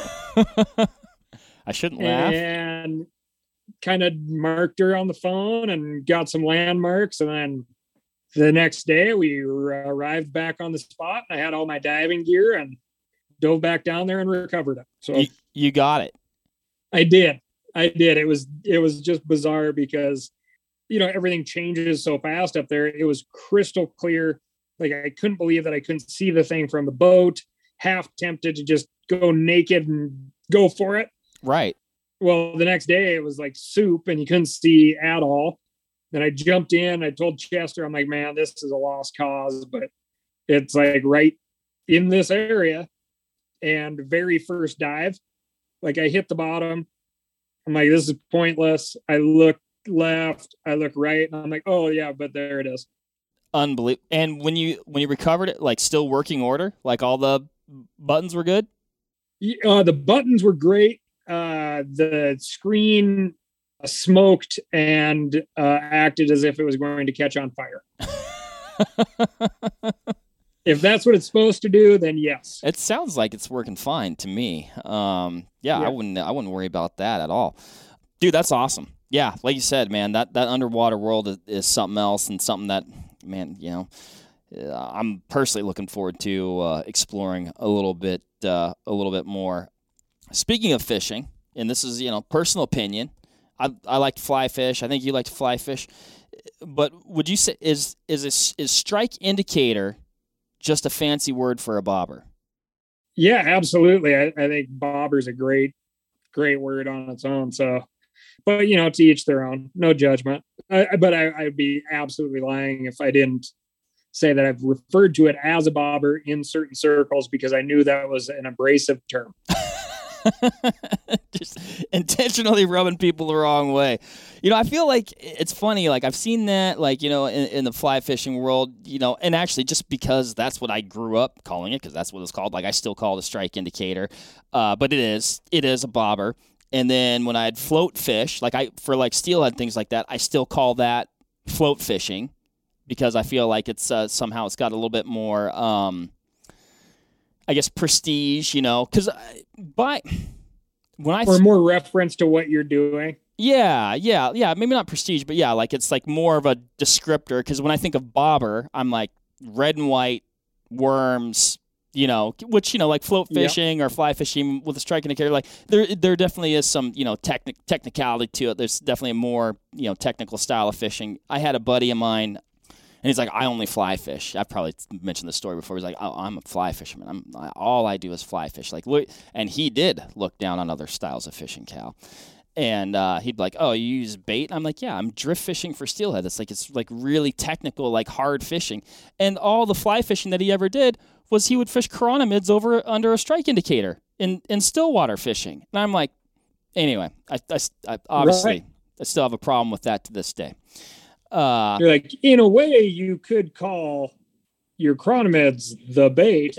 I shouldn't laugh. And kind of marked her on the phone and got some landmarks. And then the next day we arrived back on the spot, and I had all my diving gear and dove back down there and recovered it. So you, you got it. I did. I did. It was, it was just bizarre because, you know, everything changes so fast up there. It was crystal clear. Like, I couldn't believe that I couldn't see the thing from the boat, half tempted to just go naked and go for it. Right. Well, the next day it was like soup and you couldn't see at all. Then I jumped in. I told Chester, I'm like, man, this is a lost cause, but it's like right in this area. And very first dive, like I hit the bottom. I'm like, this is pointless. I look left, I look right, and I'm like, oh yeah, but there it is. Unbelievable. And when you when you recovered it, like still working order, like all the buttons were good? Uh, the buttons were great. Uh, the screen smoked and uh, acted as if it was going to catch on fire. If that's what it's supposed to do, then yes. It sounds like it's working fine to me. Um, yeah, yeah, I wouldn't I wouldn't worry about that at all. Dude, that's awesome. Yeah, like you said, man, that, that underwater world is, is something else, and something that, man, you know, uh, I'm personally looking forward to uh, exploring a little bit, uh, a little bit more. Speaking of fishing, and this is, you know, personal opinion, I I like to fly fish. I think you like to fly fish, but would you say is is this, is strike indicator just a fancy word for a bobber? Yeah, absolutely. I, I think bobber is a great, great word on its own. So. But, you know, to each their own, no judgment. I, but I, I'd be absolutely lying if I didn't say that I've referred to it as a bobber in certain circles, because I knew that was an abrasive term. Just intentionally rubbing people the wrong way. You know, I feel like it's funny. Like, I've seen that, like, you know, in, in the fly fishing world, you know, and actually just because that's what I grew up calling it, because that's what it's called. Like, I still call it a strike indicator. Uh, but it is, it is a bobber. And then when I'd float fish, like I for like steelhead, things like that, I still call that float fishing, because I feel like it's uh, somehow it's got a little bit more, um, I guess, prestige, you know, because by when I or more reference to what you're doing. Yeah, yeah, yeah. Maybe not prestige, but yeah, like it's like more of a descriptor. Because when I think of bobber, I'm like red and white worms. You know, which, you know, like float fishing, yep, or fly fishing with a strike indicator, like there there definitely is some, you know, technic technicality to it. There's definitely a more, you know, technical style of fishing. I had a buddy of mine, and he's like, I only fly fish. I've probably mentioned this story before. He's like, oh, I'm a fly fisherman. I'm I, all I do is fly fish. Like, look, and he did look down on other styles of fishing, Cal. And uh, he'd be like, oh, you use bait? I'm like, yeah, I'm drift fishing for steelhead. It's like, it's like really technical, like hard fishing. And all the fly fishing that he ever did was he would fish chironomids over under a strike indicator in, in stillwater fishing. And I'm like, anyway, I, I, I obviously, right. I still have a problem with that to this day. Uh, You're like, in a way, you could call your chironomids the bait.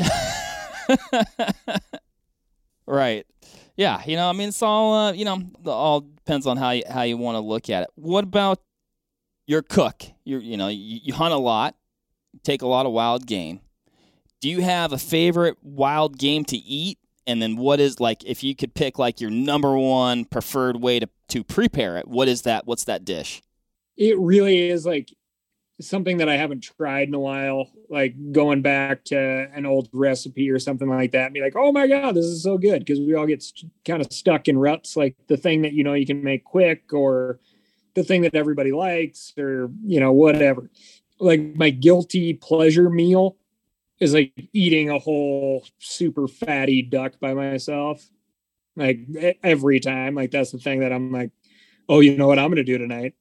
Right. Yeah, you know, I mean, it's all, uh, you know, all depends on how you, how you want to look at it. What about your cook? You're, you know, you, you hunt a lot, take a lot of wild game. Do you have a favorite wild game to eat? And then what is, like, if you could pick, like, your number one preferred way to, to prepare it, what is that? What's that dish? It really is, like, something that I haven't tried in a while, like going back to an old recipe or something like that and be like, oh my God, this is so good. Cause we all get st- kind of stuck in ruts, like the thing that, you know, you can make quick, or the thing that everybody likes, or, you know, whatever. Like my guilty pleasure meal is like eating a whole super fatty duck by myself. Like every time, like that's the thing that I'm like, oh, you know what I'm going to do tonight.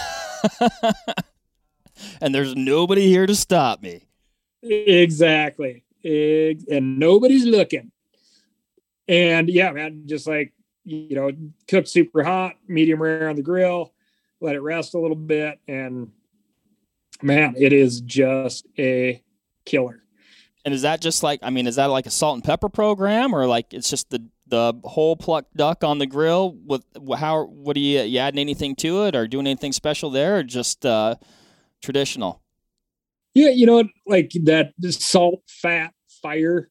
And there's nobody here to stop me. Exactly. And nobody's looking. And yeah, man, just like, you know, cook super hot, medium rare on the grill, let it rest a little bit. And Man, it is just a killer. And is that just like, I mean, is that like a salt and pepper program, or like it's just the the whole plucked duck on the grill with how? What do you you adding anything to it, or doing anything special there, or just uh, traditional? Yeah, you know, like that salt, fat, fire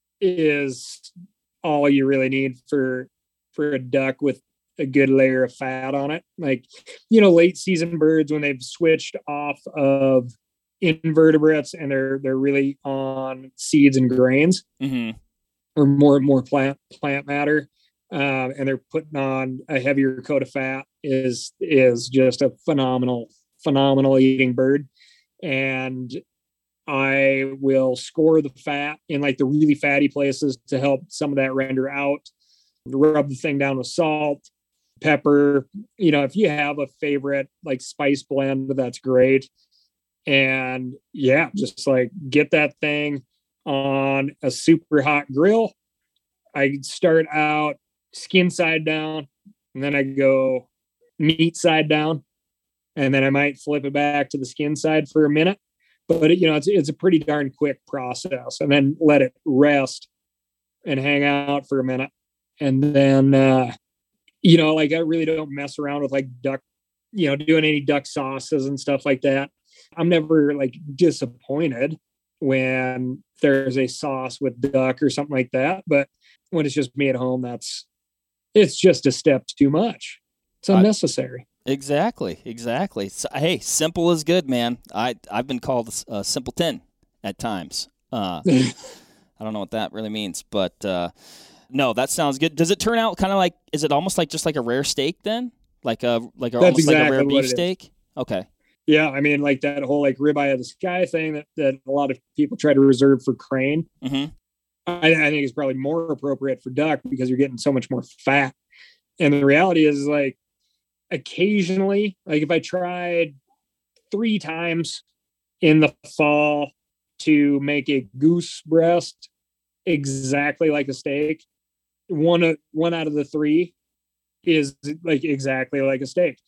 is all you really need for for a duck with a good layer of fat on it. Like, you know, late season birds, when they've switched off of invertebrates and they're they're really on seeds and grains, mm-hmm. or more more plant plant matter, um, and they're putting on a heavier coat of fat, is is just a phenomenal phenomenal eating bird. And I will score the fat in like the really fatty places to help some of that render out. Rub the thing down with salt, pepper. You know, if you have a favorite like spice blend, that's great. And yeah, just like get that thing on a super hot grill. I start out skin side down, and then I go meat side down, and then I might flip it back to the skin side for a minute. But it, you know, it's it's a pretty darn quick process, and then let it rest and hang out for a minute. And then, uh, you know, like I really don't mess around with like duck, you know, doing any duck sauces and stuff like that. I'm never like disappointed when there's a sauce with duck or something like that. But when it's just me at home, that's, it's just a step too much. It's unnecessary. Uh, exactly. Exactly. So, hey, simple is good, man. I, I've been called a simpleton at times. Uh, I don't know what that really means, but, uh, no, that sounds good. Does it turn out kind of like, is it almost like just like a rare steak then? Like a, like a, almost exactly like a rare beef is. steak? Okay. Yeah. I mean, like that whole like ribeye of the sky thing that, that a lot of people try to reserve for crane. Mm-hmm. I, I think is probably more appropriate for duck because you're getting so much more fat. And the reality is like occasionally, like if I tried three times in the fall to make a goose breast exactly like a steak, one one out of the three is like exactly like a steak.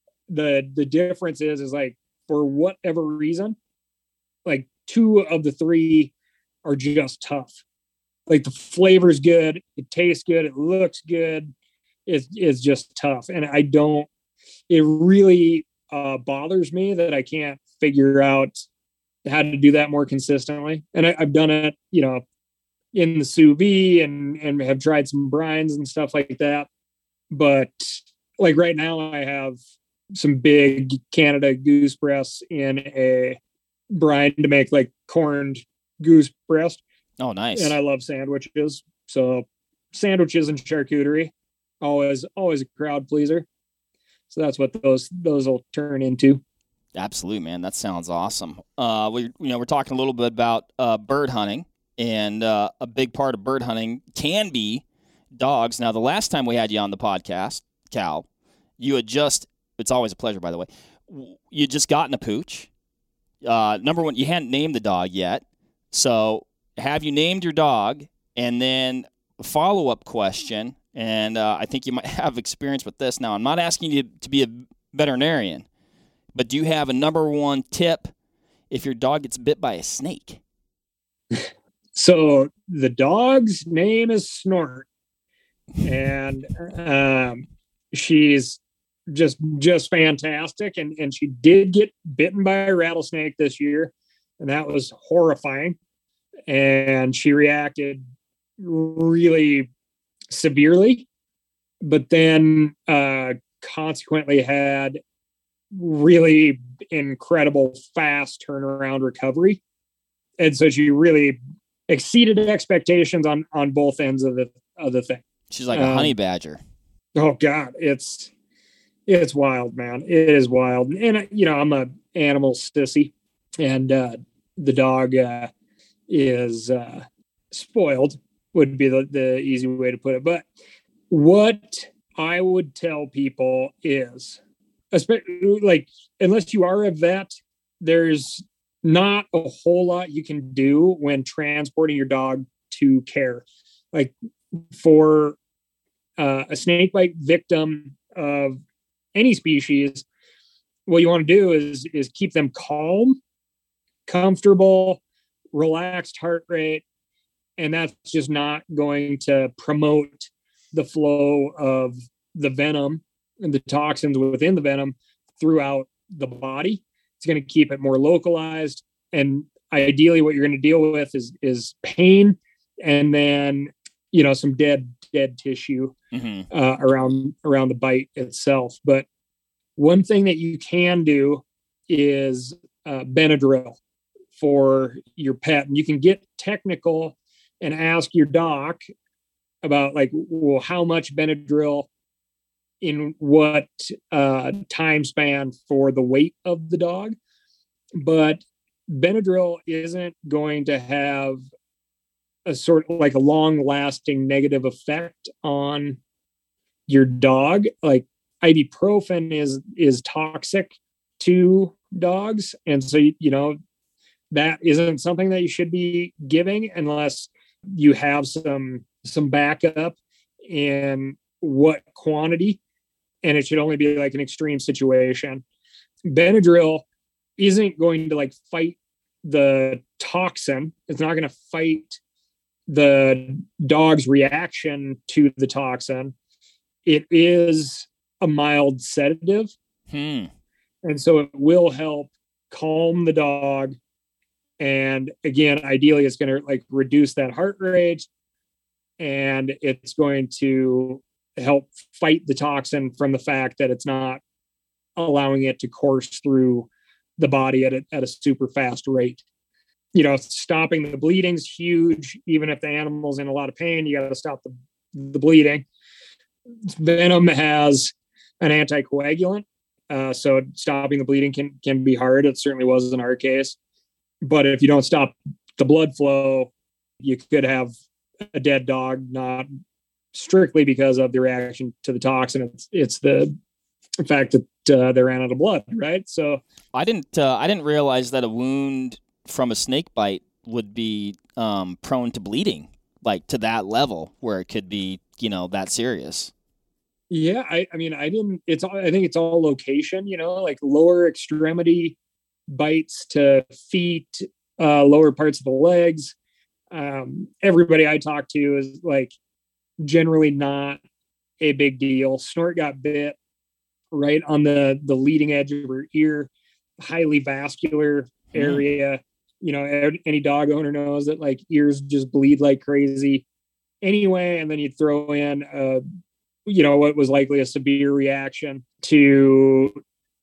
The the difference is is like for whatever reason, like two of the three are just tough. Like the flavor's good, it tastes good, it looks good. It's it's just tough. And I don't, it really uh, bothers me that I can't figure out how to do that more consistently. And I, I've done it, you know, in the sous vide and, and have tried some brines and stuff like that. But like right now I have some big Canada goose breasts in a brine to make like corned goose breast. Oh, nice. And I love sandwiches. So sandwiches and charcuterie, always, always a crowd pleaser. So that's what those, those will turn into. Absolutely, man. That sounds awesome. Uh, we, you know, we're talking a little bit about uh, bird hunting. And uh, a big part of bird hunting can be dogs. Now, the last time we had you on the podcast, Cal, you had just, it's always a pleasure, by the way, you just gotten a pooch. Uh, number one, you hadn't named the dog yet. So have you named your dog? And then a follow-up question, and uh, I think you might have experience with this. Now, I'm not asking you to be a veterinarian, but do you have a number one tip if your dog gets bit by a snake? So the dog's name is Snort, and um, she's just just fantastic. And and she did get bitten by a rattlesnake this year, and that was horrifying. And she reacted really severely, but then uh, consequently had really incredible fast turnaround recovery. And so she really exceeded expectations on on both ends of the of the thing. She's like a um, honey badger. Oh God, it's it's wild, man. It is wild. And you know, I'm a animal sissy, and uh, the dog uh, is uh, spoiled. Would be the, the easy way to put it. But what I would tell people is, especially like, unless you are a vet, there's not a whole lot you can do when transporting your dog to care. Like for uh, a snake bite victim of any species, what you want to do is is keep them calm, comfortable, relaxed heart rate, and that's just not going to promote the flow of the venom and the toxins within the venom throughout the body. It's going to keep it more localized, and ideally what you're going to deal with is is pain, and then you know some dead dead tissue mm-hmm. uh, around around the bite itself. But one thing that you can do is uh, Benadryl for your pet, and you can get technical and ask your doc about like, well, how much Benadryl in what uh, time span for the weight of the dog. But Benadryl isn't going to have a sort of like a long lasting negative effect on your dog. Like ibuprofen is, is toxic to dogs. And so, you know, that isn't something that you should be giving unless you have some, some backup in what quantity, and it should only be like an extreme situation. Benadryl isn't going to like fight the toxin. It's not going to fight the dog's reaction to the toxin. It is a mild sedative. Hmm. And so it will help calm the dog. And again, ideally it's going to like reduce that heart rate, and it's going to help fight the toxin from the fact that it's not allowing it to course through the body at a, at a super fast rate. You know, stopping the bleeding is huge. Even if the animal's in a lot of pain, you got to stop the, the bleeding. Venom has an anticoagulant, uh, so stopping the bleeding can, can be hard. It certainly was in our case. But if you don't stop the blood flow, you could have a dead dog, not strictly because of the reaction to the toxin. It's, it's the fact that uh, they ran out of blood, right? So I didn't uh, I didn't realize that a wound from a snake bite would be um, prone to bleeding, like to that level where it could be, you know, that serious. Yeah, I, I mean, I didn't. It's I think it's all location, you know, like lower extremity bites to feet, uh, lower parts of the legs. Um, everybody I talk to is like generally not a big deal. Snort got bit right on the the leading edge of her ear, highly vascular area. Mm. You know, any dog owner knows that like ears just bleed like crazy anyway. And then you throw in, uh, you know, what was likely a severe reaction to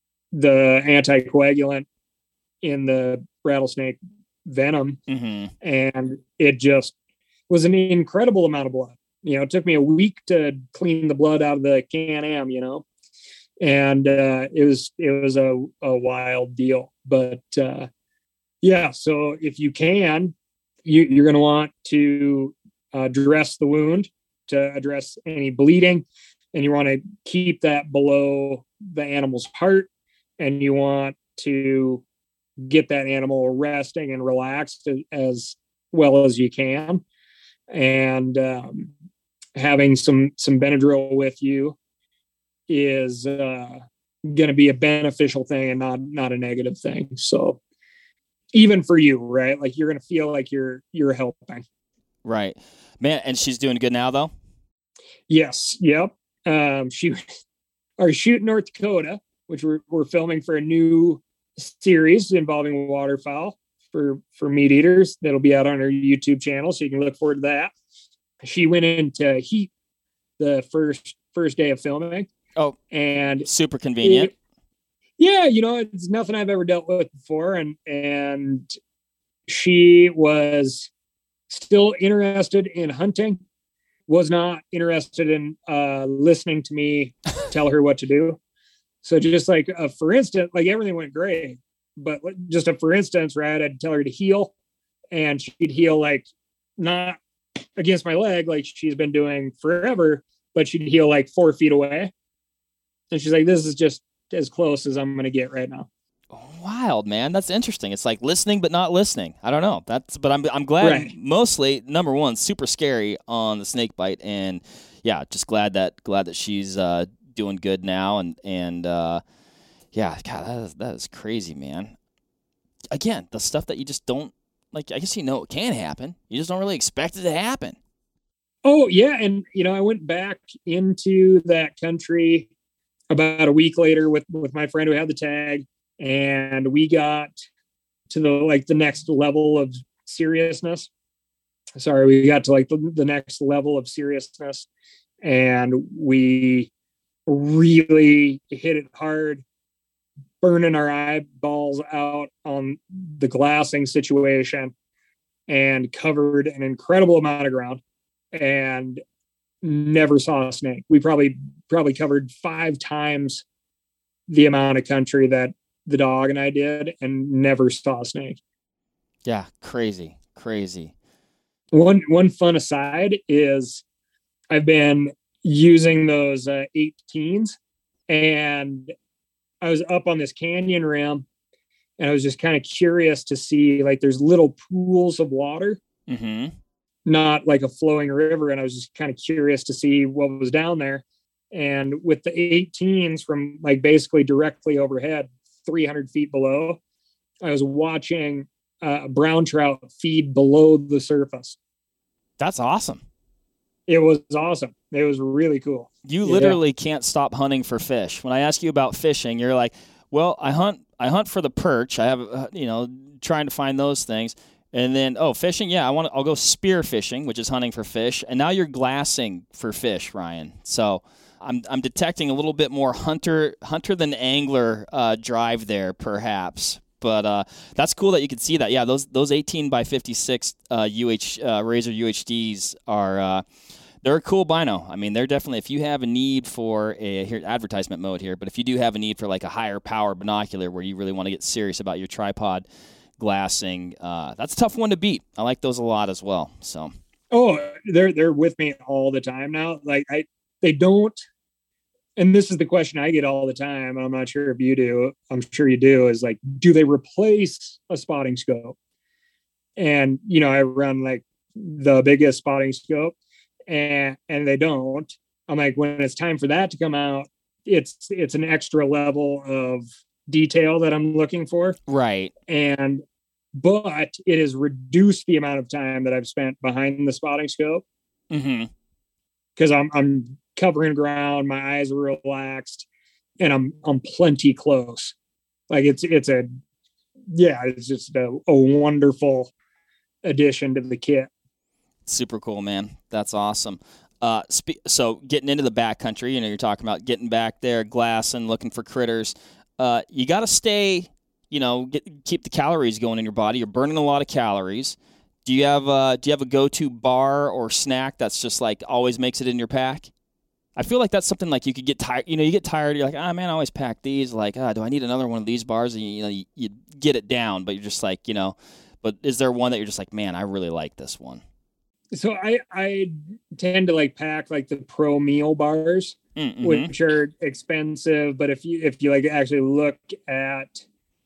the anticoagulant in the rattlesnake venom. Mm-hmm. And it just was an incredible amount of blood. You know, it took me a week to clean the blood out of the Can-Am, you know, and uh, it was, it was a, a wild deal. But uh, yeah, so if you can, you, you're going to want to uh, dress the wound to address any bleeding, and you want to keep that below the animal's heart, and you want to get that animal resting and relaxed as well as you can. And um, having some, some Benadryl with you is uh, going to be a beneficial thing and not, not a negative thing. So even for you, right? Like you're going to feel like you're, you're helping. Right, man. And she's doing good now though. Yes. Yep. Um, she, our shoot in North Dakota, which we're, we're filming for a new series involving waterfowl for, for meat eaters. That'll be out on our YouTube channel, so you can look forward to that. She went into heat the first, first day of filming. Oh, and super convenient. It, yeah. You know, it's nothing I've ever dealt with before. And, and she was still interested in hunting, was not interested in uh, listening to me tell her what to do. So just like, uh, for instance, like everything went great, but just a, for instance, right, I'd tell her to heel, and she'd heel like not against my leg, like she's been doing forever, but she'd heel like four feet away. And she's like, this is just as close as I'm going to get right now. Wild, man. That's interesting. It's like listening, but not listening. I don't know. That's, but I'm, I'm glad right. Mostly number one, super scary on the snake bite. And yeah, just glad that, glad that she's, uh, doing good now, and and uh Yeah, God, that is, that is crazy, man. Again, the stuff that you just don't, like, I guess you know it can happen. You just don't really expect it to happen. Oh, yeah. And, you know, I went back into that country about a week later with, with my friend who had the tag, and we got to the, like the next level of seriousness. Sorry, we got to like the, the next level of seriousness, and we really hit it hard, burning our eyeballs out on the glassing situation, and covered an incredible amount of ground and never saw a snake. We probably probably covered five times the amount of country that the dog and I did and never saw a snake. Yeah, crazy, crazy. One one fun aside is I've been using those uh, eighteens, and I was up on this canyon rim, and I was just kind of curious to see, like, there's little pools of water, mm-hmm. not like a flowing river. And I was just kind of curious to see what was down there. And with the eighteens from like basically directly overhead, three hundred feet below, I was watching uh, brown trout feed below the surface. That's awesome. It was awesome. It was really cool. You literally yeah. can't stop hunting for fish. When I ask you about fishing, you're like, well, I hunt, I hunt for the perch. I have, uh, you know, trying to find those things. And then, oh, fishing. Yeah. I want to, I'll go spear fishing, which is hunting for fish. And now you're glassing for fish, Ryan. So I'm, I'm detecting a little bit more hunter, hunter than angler uh, drive there, perhaps. But uh, that's cool that you can see that. Yeah, those those eighteen by fifty-six uh, U H uh, Razor U H Ds are uh, they're a cool bino. I mean, they're definitely, if you have a need for a here advertisement mode here, but if you do have a need for like a higher power binocular where you really want to get serious about your tripod glassing, uh, that's a tough one to beat. I like those a lot as well. So oh, they're they're with me all the time now. Like I they don't. And this is the question I get all the time, and I'm not sure if you do. I'm sure you do, is like, do they replace a spotting scope? And, you know, I run like the biggest spotting scope, and and they don't. I'm like, when it's time for that to come out, it's it's an extra level of detail that I'm looking for. Right. And but it has reduced the amount of time that I've spent behind the spotting scope. Mm-hmm. Because I'm I'm covering ground, my eyes are relaxed, and I'm I'm plenty close. Like it's it's a yeah, it's just a, a wonderful addition to the kit. Super cool, man. That's awesome. Uh, spe- so getting into the backcountry, you know, you're talking about getting back there, glassing, looking for critters. Uh, you got to stay, you know, get, keep the calories going in your body. You're burning a lot of calories. Do you have uh, do you have a go-to bar or snack that's just like always makes it in your pack? I feel like that's something like you could get tired. You know, you get tired. You're like, ah, oh, man, I always pack these. Like, ah, oh, do I need another one of these bars? And you, you know, you, you get it down, but you're just like, you know. But is there one that you're just like, man, I really like this one? So I I tend to like pack like the Pro Meal bars, mm-hmm. which are expensive. But if you if you like actually look at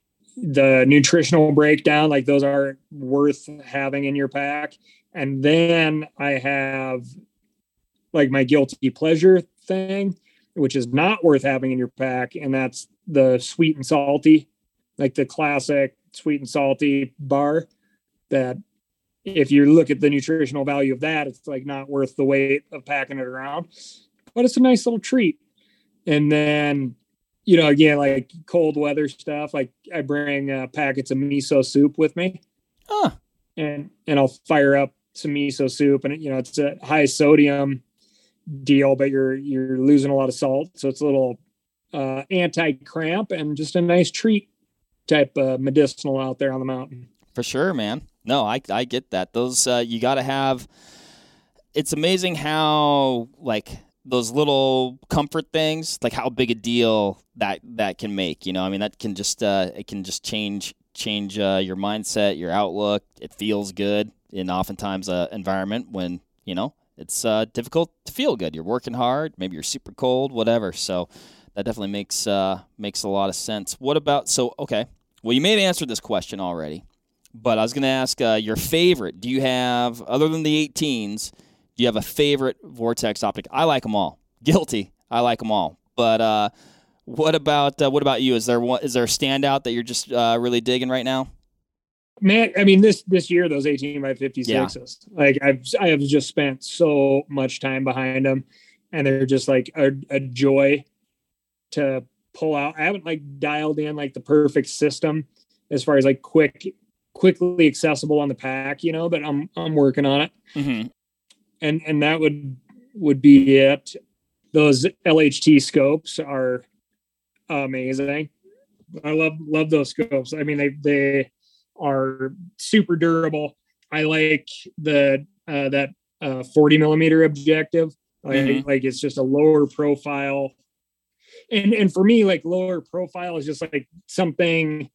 the nutritional breakdown, like those are worth having in your pack. And then I have like my guilty pleasure thing, which is not worth having in your pack. And that's the sweet and salty, like the classic sweet and salty bar that if you look at the nutritional value of that, it's like not worth the weight of packing it around, but it's a nice little treat. And then, you know, again, like cold weather stuff, like I bring uh, packets of miso soup with me. Huh. and, and I'll fire up some miso soup, and you know, it's a high sodium deal, but you're, you're losing a lot of salt. So it's a little uh, anti-cramp and just a nice treat type of medicinal out there on the mountain. For sure, man. No, I I get that. Those uh, you got to have. It's amazing how like those little comfort things, like how big a deal that that can make. You know, I mean, that can just uh, it can just change change uh, your mindset, your outlook. It feels good in oftentimes a environment when you know it's uh, difficult to feel good. You're working hard, maybe you're super cold, whatever. So that definitely makes uh, makes a lot of sense. What about so okay? Well, you may have answered this question already. But I was going to ask uh, your favorite. Do you have, other than the eighteens, do you have a favorite Vortex optic? I like them all. Guilty. I like them all. But uh, What about uh, what about you? Is there one, is there a standout that you're just uh, really digging right now? Man, I mean this this year those eighteen by fifty-sixes, yeah. like I've I have just spent so much time behind them, and they're just like a, a joy to pull out. I haven't like dialed in like the perfect system as far as like quick, quickly accessible on the pack, you know, but I'm I'm working on it. Mm-hmm. And and that would would be it. Those L H T scopes are amazing. I love love those scopes. I mean, they they are super durable. I like the uh, that uh, forty millimeter objective. Like, mm-hmm. like it's just a lower profile. And and for me, like lower profile is just like something.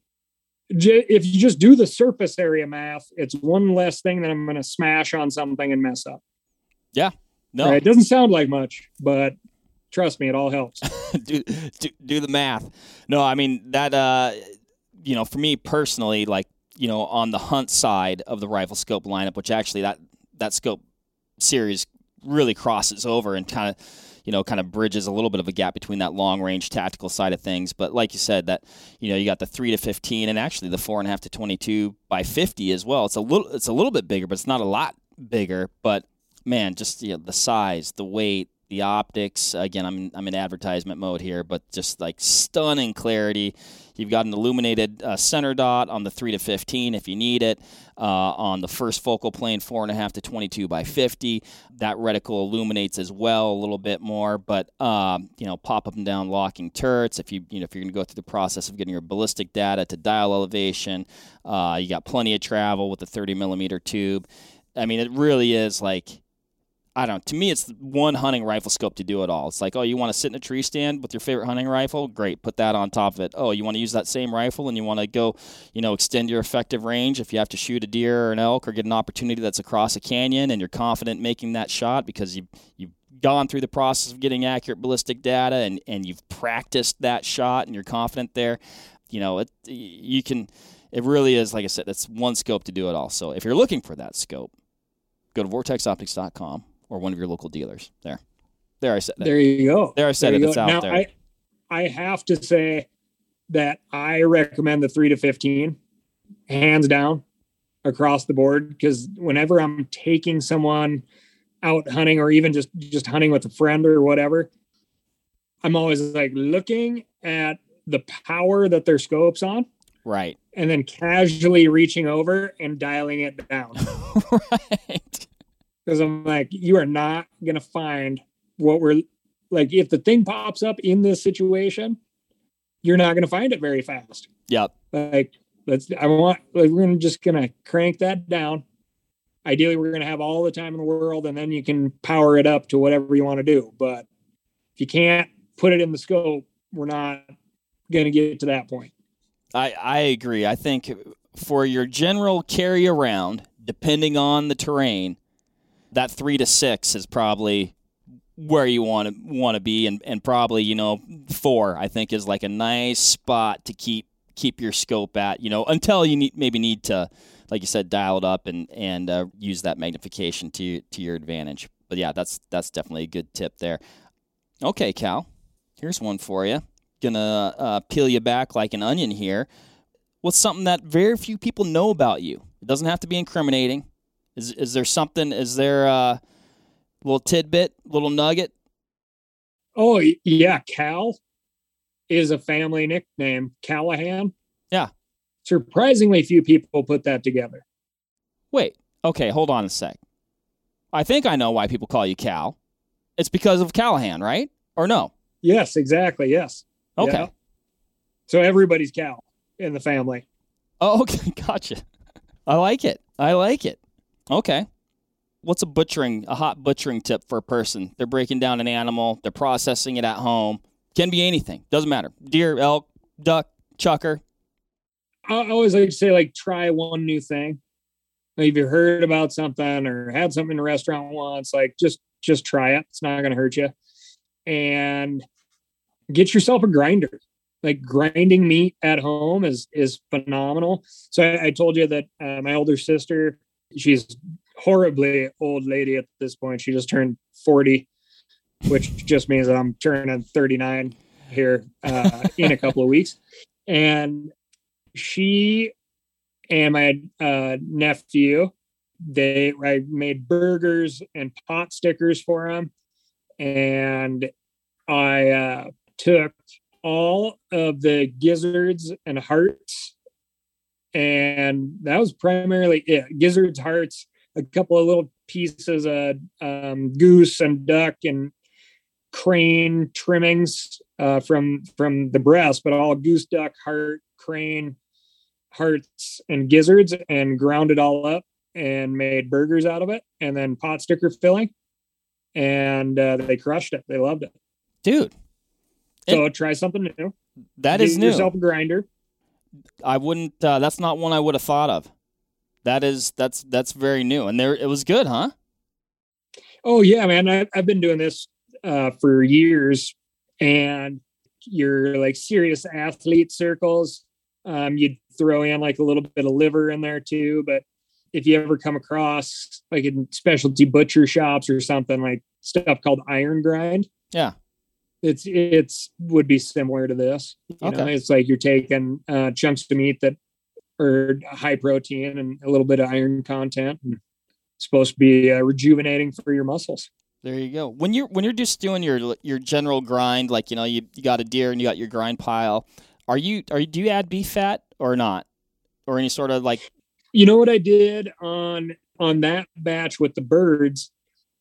If you just do the surface area math, it's one less thing that I'm going to smash on something and mess up. Yeah, no, right? It doesn't sound like much, but trust me, it all helps. do, do do the math. No, I mean that. Uh, you know, for me personally, like you know, on the hunt side of the rifle scope lineup, which actually that that scope series really crosses over and kind of. You know, kind of bridges a little bit of a gap between that long range tactical side of things. But like you said, that you know, you got the three to fifteen, and actually the four and a half to twenty-two by fifty as well. It's a little, it's a little bit bigger, but it's not a lot bigger. But man, just you know, the size, the weight, the optics. Again, I'm I'm in advertisement mode here, but just like stunning clarity. You've got an illuminated uh, center dot on the three to fifteen if you need it. Uh, on the first focal plane, four and a half to twenty-two by fifty. That reticle illuminates as well a little bit more, but um, you know, pop up and down locking turrets. If you you know if you're going to go through the process of getting your ballistic data to dial elevation, uh, you got plenty of travel with the thirty millimeter tube. I mean, it really is like. I don't know. To me, it's one hunting rifle scope to do it all. It's like, oh, you want to sit in a tree stand with your favorite hunting rifle? Great. Put that on top of it. Oh, you want to use that same rifle and you want to go, you know, extend your effective range if you have to shoot a deer or an elk or get an opportunity that's across a canyon and you're confident making that shot because you, you've gone through the process of getting accurate ballistic data and, and you've practiced that shot and you're confident there. You know, it you can – it really is, like I said, it's one scope to do it all. So if you're looking for that scope, go to vortex optics dot com. Or one of your local dealers. There. There I said it. There you go. There I said there it. It's go. out now, there. I, I have to say that I recommend the three to fifteen, hands down, across the board. Because whenever I'm taking someone out hunting or even just, just hunting with a friend or whatever, I'm always like looking at the power that their scope's on. Right. And then casually reaching over and dialing it down. Right. Because I'm like, you are not going to find what we're like. If the thing pops up in this situation, you're not going to find it very fast. Yep. Like, let's, I want, like, we're just going to crank that down. Ideally, we're going to have all the time in the world, and then you can power it up to whatever you want to do. But if you can't put it in the scope, we're not going to get to that point. I, I agree. I think for your general carry around, depending on the terrain, that three to six is probably where you want to want to be, and, and probably you know four I think is like a nice spot to keep keep your scope at, you know, until you need maybe need to, like you said, dial it up and and uh, use that magnification to to your advantage. But yeah, that's that's definitely a good tip there. Okay, Cal, here's one for you. Gonna uh, peel you back like an onion here. What's something that very few people know about you? It doesn't have to be incriminating. Is is there something, is there a little tidbit, little nugget? Oh, yeah. Cal is a family nickname. Callahan. Yeah. Surprisingly few people put that together. Wait. Okay, hold on a sec. I think I know why people call you Cal. It's because of Callahan, right? Or no? Yes, exactly. Yes. Okay. Yeah. So everybody's Cal in the family. Oh, okay. Gotcha. I like it. I like it. Okay. What's a butchering, a hot butchering tip for a person? They're breaking down an animal. They're processing it at home. Can be anything. Doesn't matter. Deer, elk, duck, chucker. I always like to say, like, try one new thing. Like, if you heard about something or had something in a restaurant once, like, just, just try it. It's not going to hurt you. And get yourself a grinder. Like, grinding meat at home is, is phenomenal. So I, I told you that uh, my older sister, she's horribly old lady at this point. She just turned forty, which just means that I'm turning thirty-nine. here uh, in a couple of weeks. And she and my uh, nephew, they I made burgers and pot stickers for them. And I uh, took all of the gizzards and hearts, and that was primarily it. Gizzards, hearts, a couple of little pieces of um, goose and duck and crane trimmings uh, from from the breast, but all goose, duck, heart, crane, hearts, and gizzards, and ground it all up and made burgers out of it, and then pot sticker filling, and uh, they crushed it. They loved it, dude. So it, try something new. That Get is new. Yourself a grinder. I wouldn't. Uh, that's not one I would have thought of. That is that's that's very new, and there it was good, huh? Oh yeah, man. I, I've been doing this uh, for years, and your like serious athlete circles, um, you'd throw in like a little bit of liver in there too. But if you ever come across like in specialty butcher shops or something, like stuff called iron grind, yeah, it's it's would be similar to this. You okay. know, it's like you're taking uh, chunks of meat that are high protein and a little bit of iron content, and it's supposed to be uh, rejuvenating for your muscles. There you go. When you're when you're just doing your your general grind, like you know you, you got a deer and you got your grind pile, are you are you do you add beef fat or not, or any sort of like? You know what I did on on that batch with the birds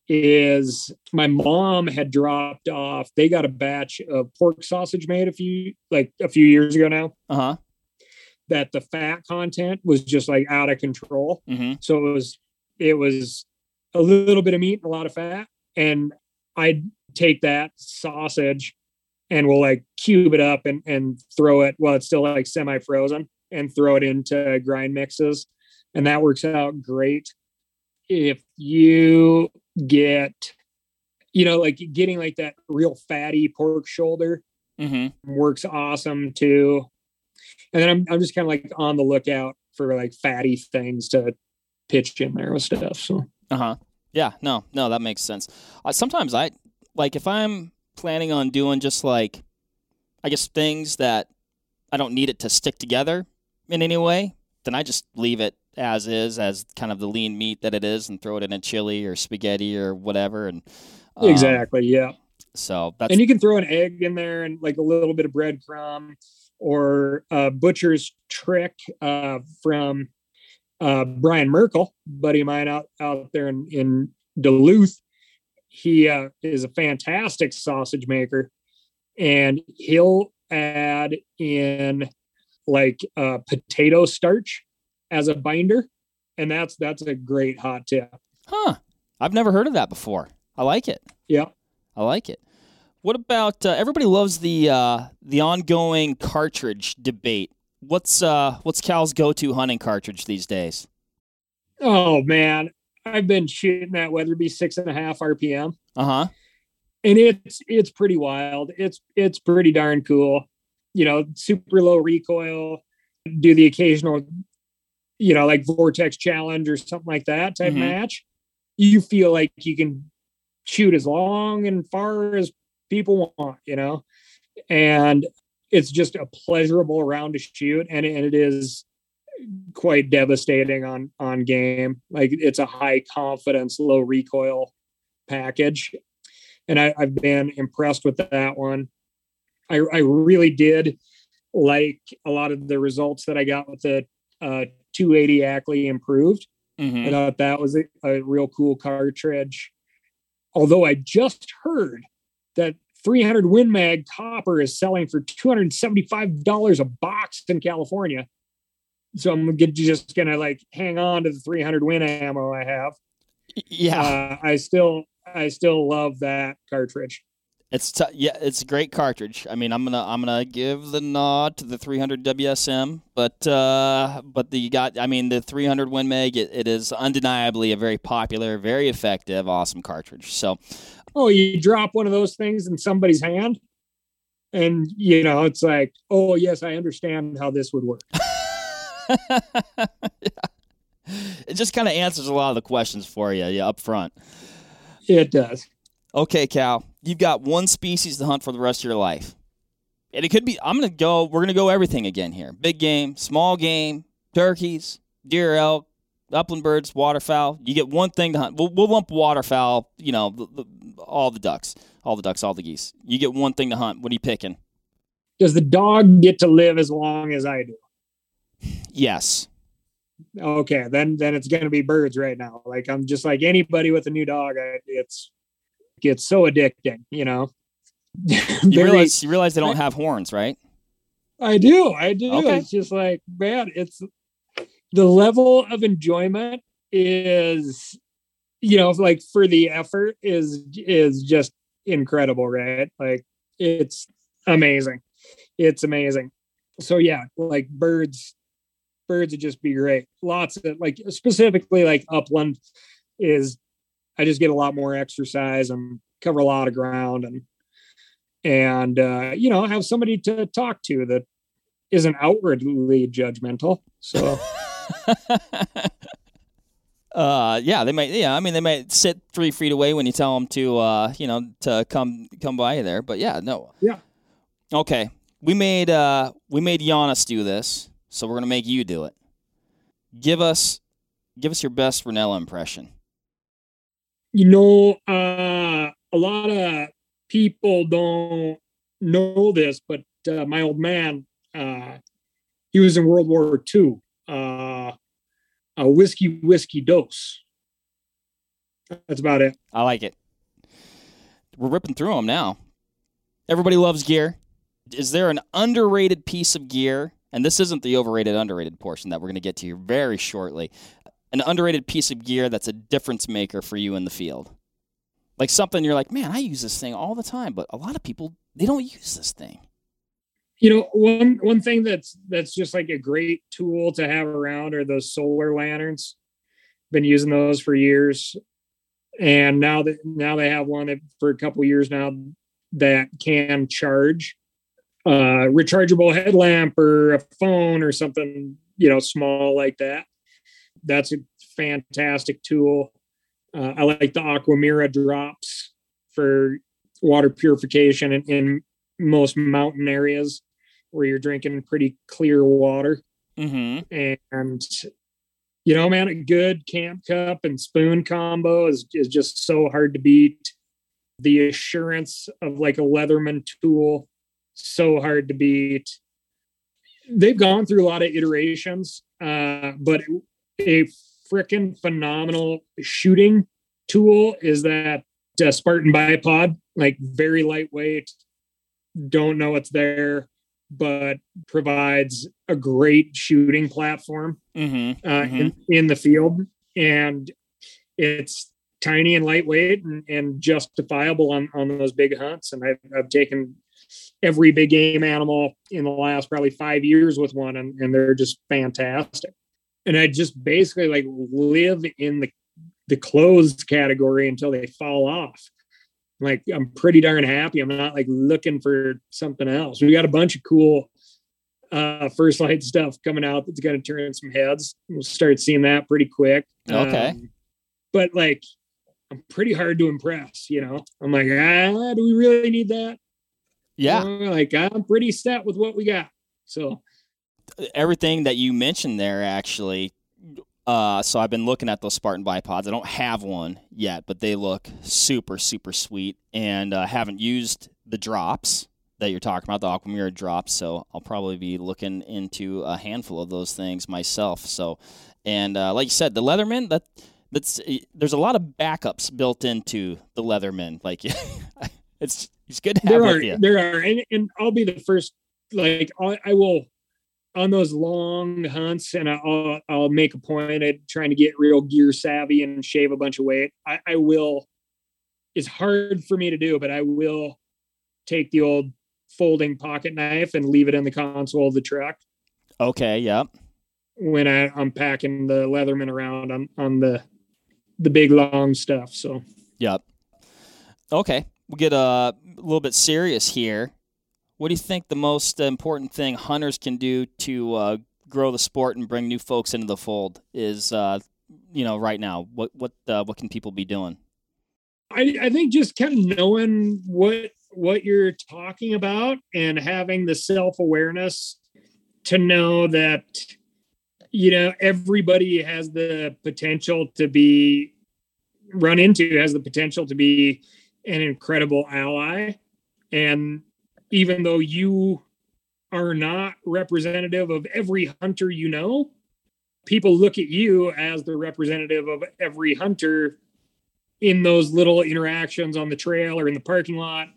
is my mom had dropped off. They got a batch of pork sausage made a few like a few years ago now. Uh huh. That the fat content was just like out of control. Mm-hmm. So it was it was a little bit of meat and a lot of fat. And I'd take that sausage and we'll like cube it up and, and throw it while it's still like semi-frozen and throw it into grind mixes. And that works out great. If you get, you know, like getting like that real fatty pork shoulder mm-hmm. works awesome too. And then I'm I'm just kind of like on the lookout for like fatty things to pitch in there with stuff. So uh-huh. Yeah, no, no, that makes sense. Uh, sometimes I like if I'm planning on doing just like I guess things that I don't need it to stick together in any way, then I just leave it as is, as kind of the lean meat that it is, and throw it in a chili or spaghetti or whatever. And um, exactly, yeah. So that's and you can throw an egg in there and like a little bit of breadcrumb. Or uh, Butcher's Trick uh, from uh, Brian Merkel, buddy of mine out, out there in, in Duluth. He uh, is a fantastic sausage maker, and he'll add in like uh, potato starch as a binder, and that's that's a great hot tip. Huh? I've never heard of that before. I like it. Yeah, I like it. What about uh, everybody loves the uh, the ongoing cartridge debate? What's uh, what's Cal's go-to hunting cartridge these days? Oh man, I've been shooting that Weatherby six and a half R P M. Uh huh. And it's it's pretty wild. It's it's pretty darn cool. You know, super low recoil. Do the occasional, you know, like Vortex Challenge or something like that type mm-hmm. match. You feel like you can shoot as long and far as people want, you know, and it's just a pleasurable round to shoot, and, and it is quite devastating on on game. Like it's a high confidence, low recoil package, and I, I've been impressed with that one. I, I really did like a lot of the results that I got with the uh, two eighty Ackley Improved. Mm-hmm. I thought that was a, a real cool cartridge. Although I just heard that three hundred Win Mag copper is selling for two hundred seventy-five dollars a box in California. So I'm just going to like hang on to the three hundred Win ammo I have. Yeah. Uh, I still, I still love that cartridge. It's t- yeah, it's a great cartridge. I mean, I'm gonna I'm gonna give the nod to the three hundred W S M, but uh, but the you got I mean the three hundred Win Mag, it, it is undeniably a very popular, very effective, awesome cartridge. So, oh, you drop one of those things in somebody's hand, and you know it's like, oh yes, I understand how this would work. Yeah. It just kind of answers a lot of the questions for you, yeah, up front. It does. Okay, Cal, you've got one species to hunt for the rest of your life. And it could be, I'm going to go, we're going to go everything again here. Big game, small game, turkeys, deer, elk, upland birds, waterfowl. You get one thing to hunt. We'll, we'll lump waterfowl, you know, the, the, all the ducks, all the ducks, all the geese. You get one thing to hunt. What are you picking? Does the dog get to live as long as I do? Yes. Okay, then then it's going to be birds right now. Like, I'm just like anybody with a new dog. I, it's it's so addicting, you know. You Very- realize you realize they don't have horns, right? I do, I do. Okay. It's just like, man, it's the level of enjoyment is, you know, like for the effort is is just incredible, right? Like, it's amazing. It's amazing. So yeah, like birds. Birds would just be great. Lots of, like, specifically like upland is, I just get a lot more exercise and cover a lot of ground, and and uh, you know, have somebody to talk to that isn't outwardly judgmental. So uh, yeah, they might. Yeah, I mean, they might sit three feet away when you tell them to, uh, you know, to come come by there. But yeah, no. Yeah. Okay, we made uh, we made Giannis do this. So we're gonna make you do it. Give us, give us your best Rinella impression. You know, uh, a lot of people don't know this, but uh, my old man, uh, he was in World War Two. Uh, a whiskey whiskey dose. That's about it. I like it. We're ripping through them now. Everybody loves gear. Is there an underrated piece of gear? And this isn't the overrated, underrated portion that we're going to get to here very shortly. An underrated piece of gear that's a difference maker for you in the field. Like something you're like, man, I use this thing all the time, but a lot of people, they don't use this thing. You know, one one thing that's that's just like a great tool to have around are those solar lanterns. Been using those for years. And now that now they have one that for a couple years now that can charge. Uh, rechargeable headlamp or a phone or something, you know, small like that. That's a fantastic tool. Uh, I like the Aquamira drops for water purification in, in most mountain areas where you're drinking pretty clear water. Mm-hmm. And, you know, man, a good camp cup and spoon combo is, is just so hard to beat. The assurance of like a Leatherman tool, so hard to beat. They've gone through a lot of iterations, uh, but a freaking phenomenal shooting tool is that uh, Spartan bipod, like very lightweight, don't know it's there, but provides a great shooting platform Mm-hmm. uh, mm-hmm. in, in the field. And it's tiny and lightweight and, and justifiable on, on those big hunts. And I've, I've taken every big game animal in the last probably five years with one, and, and they're just fantastic. And I just basically like live in the the closed category until they fall off. Like, I'm pretty darn happy. I'm not like looking for something else. We got a bunch of cool uh First Light stuff coming out that's going to turn some heads. We'll start seeing that pretty quick. Okay. Um, but like, I'm pretty hard to impress, you know. I'm like, ah, do we really need that? Yeah. You know, like, I'm pretty set with what we got. So Everything that you mentioned there, actually. Uh, so I've been looking at those Spartan bipods. I don't have one yet, but they look super, super sweet. And I uh, haven't used the drops that you're talking about, the Aquamira drops. So I'll probably be looking into a handful of those things myself. So, and uh, like you said, the Leatherman, that that's there's a lot of backups built into the Leatherman. Like it's it's good to have there with are you. there are, and, and I'll be the first. Like, I, I will. On those long hunts, and I'll I'll make a point at trying to get real gear savvy and shave a bunch of weight. I, I will. It's hard for me to do, but I will take the old folding pocket knife and leave it in the console of the truck. Okay. Yep. When I, I'm packing the Leatherman around on on the the big long stuff. So. Yep. Okay, we'll get a little bit serious here. What do you think the most important thing hunters can do to uh, grow the sport and bring new folks into the fold is, uh, you know, right now? What what uh, what can people be doing? I, I think just kind of knowing what what you're talking about and having the self-awareness to know that, you know, everybody has the potential to be run into, has the potential to be an incredible ally. And even though you are not representative of every hunter you know, people look at you as the representative of every hunter in those little interactions on the trail or in the parking lot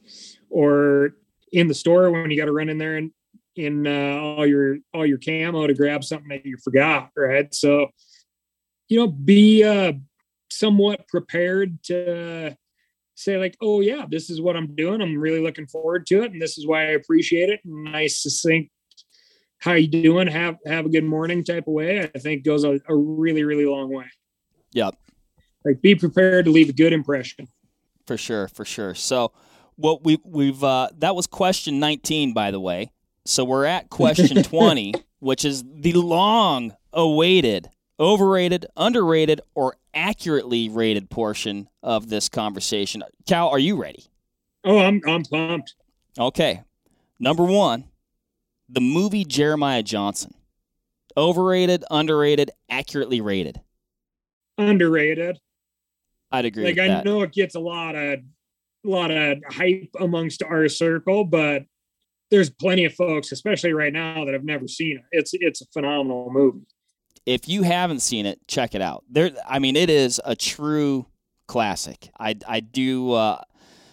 or in the store when you got to run in there and in uh, all your all your camo to grab something that you forgot, right? So, you know, be uh, somewhat prepared to say like, oh yeah, this is what I'm doing. I'm really looking forward to it, and this is why I appreciate it. Nice, succinct, how you doing? Have have a good morning type of way. I think goes a, a really really long way. Yep. Like, be prepared to leave a good impression. For sure, for sure. So, what we we've uh, that was question nineteen, by the way. So we're at question twenty, which is the long-awaited, overrated, underrated, or accurately rated portion of this conversation. Cal, are you ready? Oh, I'm I'm pumped. Okay. Number one, the movie Jeremiah Johnson. Overrated, underrated, accurately rated. Underrated. I'd agree like with I that. know it gets a lot of a lot of hype amongst our circle, but there's plenty of folks, especially right now, that have never seen it. It's it's a phenomenal movie. If you haven't seen it, check it out. There, I mean, it is a true classic. I I do uh,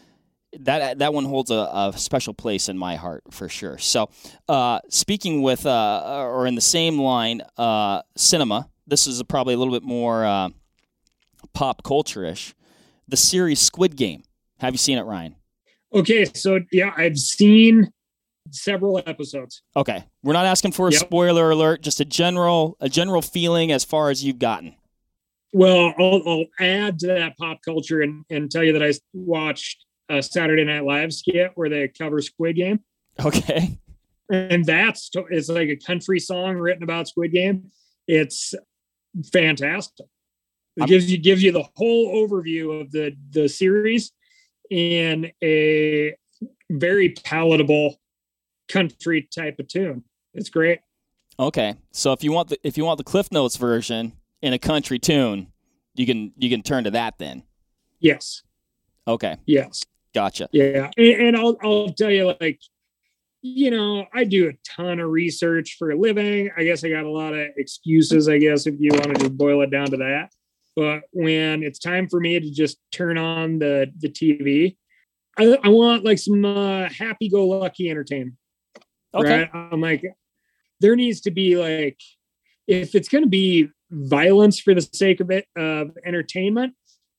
that that one holds a, a special place in my heart for sure. So, uh, speaking with uh, or in the same line, uh, cinema. This is probably a little bit more uh, pop culture-ish. The series Squid Game. Have you seen it, Ryan? Okay, so yeah, I've seen several episodes. Okay, we're not asking for a Yep. spoiler alert. Just a general a general feeling as far as you've gotten. Well, I'll, I'll add to that pop culture and, and tell you that I watched a Saturday Night Live skit where they cover Squid Game. Okay. And that's it's like a country song written about Squid Game. It's fantastic. It I'm- gives you gives you the whole overview of the the series in a very palatable country type of tune. It's great. Okay. So if you want the if you want the Cliff Notes version in a country tune, you can you can turn to that then. Yes. Okay. Yes. Gotcha. Yeah. And, and I'll I'll tell you, like, you know, I do a ton of research for a living. I guess I got a lot of excuses, I guess, if you want to just boil it down to that. But when it's time for me to just turn on the, the T V, I, I want like some uh, happy-go-lucky entertainment. Okay. Right? I'm like, there needs to be like, if it's going to be violence for the sake of it, of entertainment,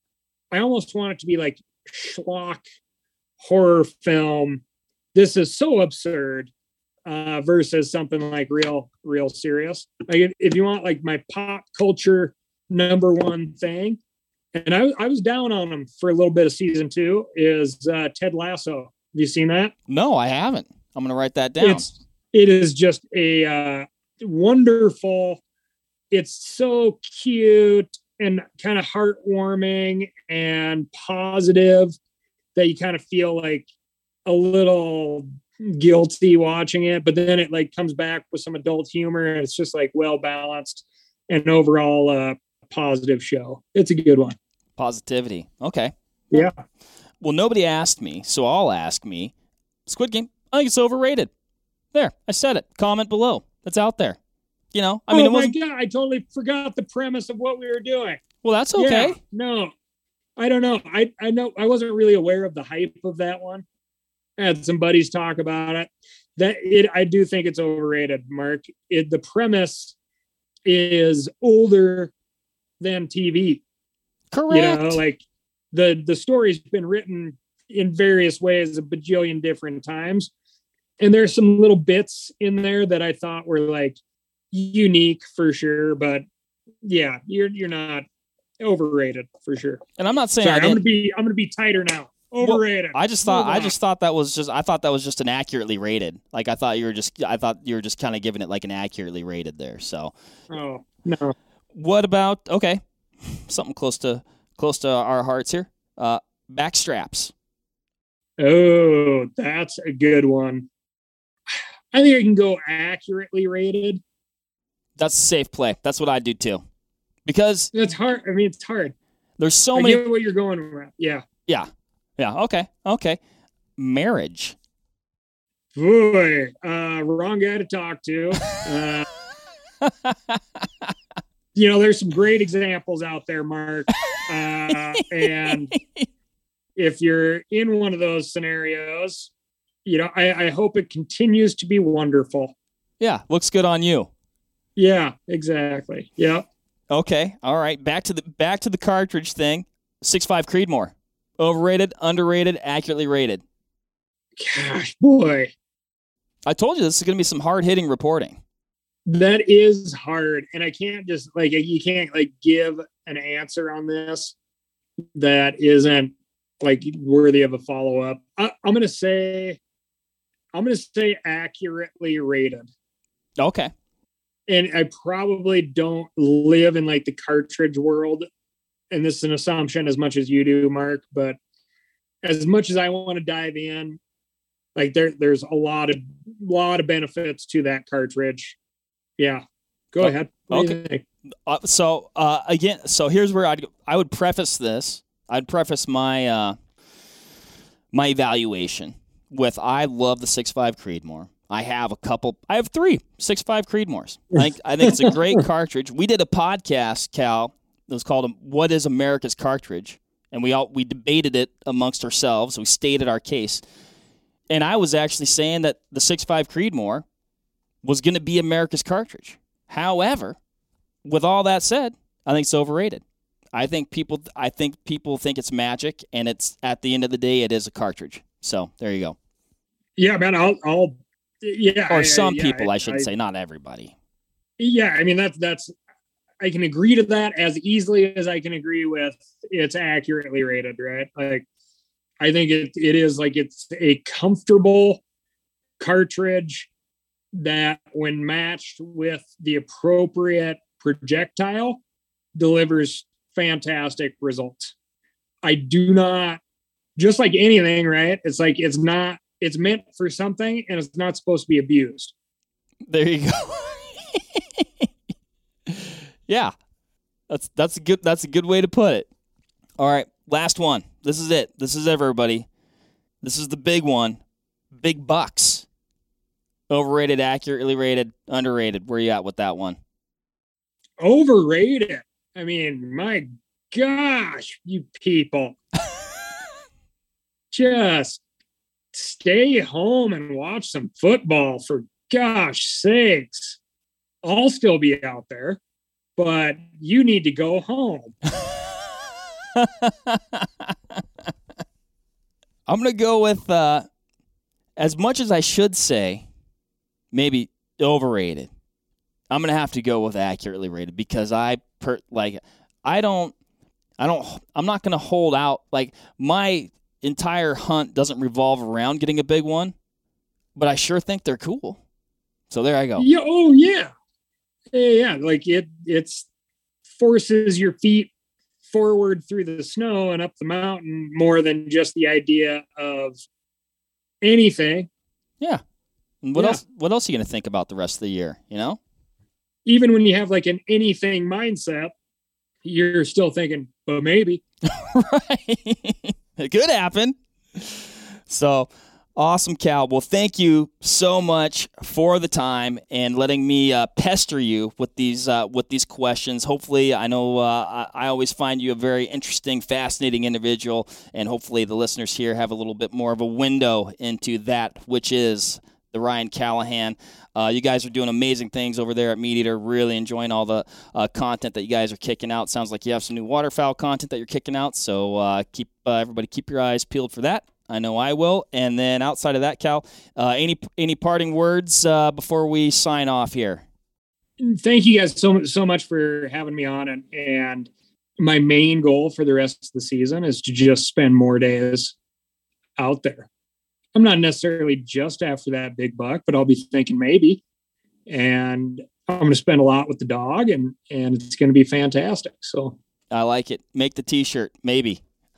I almost want it to be like schlock horror film. This is so absurd uh, versus something like real, real serious. Like if, if you want like my pop culture number one thing, and I, I was down on him for a little bit of season two, is uh, Ted Lasso. Have you seen that? No, I haven't. I'm going to write that down. It's it is just a uh, wonderful. It's so cute and kind of heartwarming and positive that you kind of feel like a little guilty watching it, but then it like comes back with some adult humor and it's just like well balanced and overall uh positive show. It's a good one. Positivity. Okay. Yeah. Well, nobody asked me, so I'll ask me. Squid Game, I think it's overrated. There, I said it. Comment below. That's out there. You know, I mean, oh it my wasn't. God, I totally forgot the premise of what we were doing. Well, that's okay. Yeah, no, I don't know. I, I know I wasn't really aware of the hype of that one. I had some buddies talk about it. That it, I do think it's overrated, Mark. It, the premise is older than T V. Correct. You know, like the the story's been written in various ways a bajillion different times, and there's some little bits in there that I thought were like unique for sure. But yeah, you're you're not overrated for sure. And I'm not saying Sorry, I I'm didn't. gonna be I'm gonna be tighter now. Overrated. I just thought Move I on. just thought that was just I thought that was just an accurately rated. Like I thought you were just I thought you were just kind of giving it like an accurately rated there. So Oh no. what about okay, something close to close to our hearts here? Uh, back straps. Oh Oh, that's a good one. I think I can go accurately rated. That's a safe play. That's what I do too. Because That's hard. I mean, it's hard. There's so I many. get what you're going with. Yeah. Yeah. Yeah. Okay. Okay. Marriage. Boy, uh, wrong guy to talk to. Uh, you know, there's some great examples out there, Mark. Uh, and if you're in one of those scenarios, you know, I, I hope it continues to be wonderful. Yeah. Looks good on you. Yeah, exactly. Yeah. Okay. All right. Back to the back to the cartridge thing. six five Creedmoor. Overrated, underrated, accurately rated. Gosh, boy. I told you this is going to be some hard-hitting reporting. That is hard. And I can't just, like, you can't, like, give an answer on this that isn't, like, worthy of a follow-up. I, I'm going to say, I'm going to say accurately rated. Okay. And I probably don't live in, like, the cartridge world. And this is an assumption as much as you do, Mark, but as much as I want to dive in, like there, there's a lot of, lot of benefits to that cartridge. Yeah. Go oh, ahead. What okay. Uh, so, uh, again, so here's where I'd, I would preface this. I'd preface my, uh, my evaluation with, I love the six five Creedmoor. I have a couple, I have three six five Creedmoors. I think, I think it's a great cartridge. We did a podcast, Cal, it was called "What is America's Cartridge?" and we all we debated it amongst ourselves. We stated our case, and I was actually saying that the six five Creedmoor was going to be America's cartridge. However, with all that said, I think it's overrated. I think people I think people think it's magic, and it's at the end of the day, it is a cartridge. So there you go. Yeah, man. I'll, I'll yeah. Or some I, yeah, people, I, I should I, say, not everybody. Yeah, I mean that's that's. I can agree to that as easily as I can agree with it's accurately rated, right? Like, I think it it is like it's a comfortable cartridge that, when matched with the appropriate projectile, delivers fantastic results. I do not, just like anything, right? It's like it's not, it's meant for something and it's not supposed to be abused. There you go. Yeah, that's that's a good that's a good way to put it. All right, last one. This is it. This is everybody. This is the big one. Big bucks. Overrated, accurately rated, underrated. Where you at with that one? Overrated. I mean, my gosh, you people. Just stay home and watch some football, for gosh sakes. I'll still be out there. But you need to go home. I'm going to go with, uh, as much as I should say, maybe overrated. I'm going to have to go with accurately rated because I, per, like, I don't, I don't, I'm not going to hold out. Like, my entire hunt doesn't revolve around getting a big one, but I sure think they're cool. So there I go. Yeah, oh, yeah. Yeah, like it it's forces your feet forward through the snow and up the mountain more than just the idea of anything. Yeah. And what yeah. else what else are you going to think about the rest of the year, you know? Even when you have like an anything mindset, you're still thinking, but maybe. Right. It could happen. So awesome, Cal. Well, thank you so much for the time and letting me uh, pester you with these uh, with these questions. Hopefully, I know uh, I always find you a very interesting, fascinating individual, and hopefully the listeners here have a little bit more of a window into that, which is the Ryan Callahan. Uh, you guys are doing amazing things over there at Meat Eater. Really enjoying all the uh, content that you guys are kicking out. Sounds like you have some new waterfowl content that you're kicking out, so uh, keep uh, everybody keep your eyes peeled for that. I know I will. And then outside of that, Cal, uh, any any parting words uh, before we sign off here? Thank you guys so so much for having me on. And, and my main goal for the rest of the season is to just spend more days out there. I'm not necessarily just after that big buck, but I'll be thinking maybe. And I'm going to spend a lot with the dog, and, and it's going to be fantastic. So I like it. Make the T-shirt, maybe.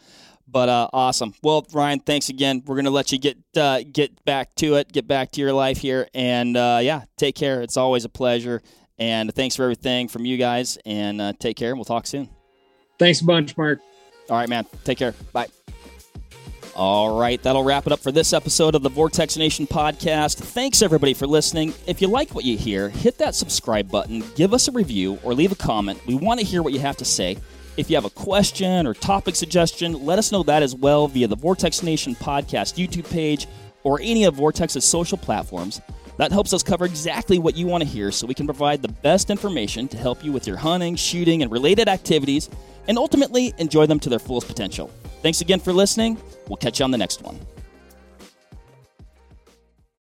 But uh, awesome. Well, Ryan, thanks again. We're gonna let you get uh, get back to it, get back to your life here, and uh, yeah, take care. It's always a pleasure, and thanks for everything from you guys. And uh, take care. We'll talk soon. Thanks a bunch, Mark. All right, man. Take care. Bye. All right, that'll wrap it up for this episode of the Vortex Nation podcast. Thanks, everybody, for listening. If you like what you hear, hit that subscribe button, give us a review, or leave a comment. We want to hear what you have to say. If you have a question or topic suggestion, let us know that as well via the Vortex Nation podcast YouTube page or any of Vortex's social platforms. That helps us cover exactly what you want to hear so we can provide the best information to help you with your hunting, shooting, and related activities, and ultimately enjoy them to their fullest potential. Thanks again for listening. We'll catch you on the next one.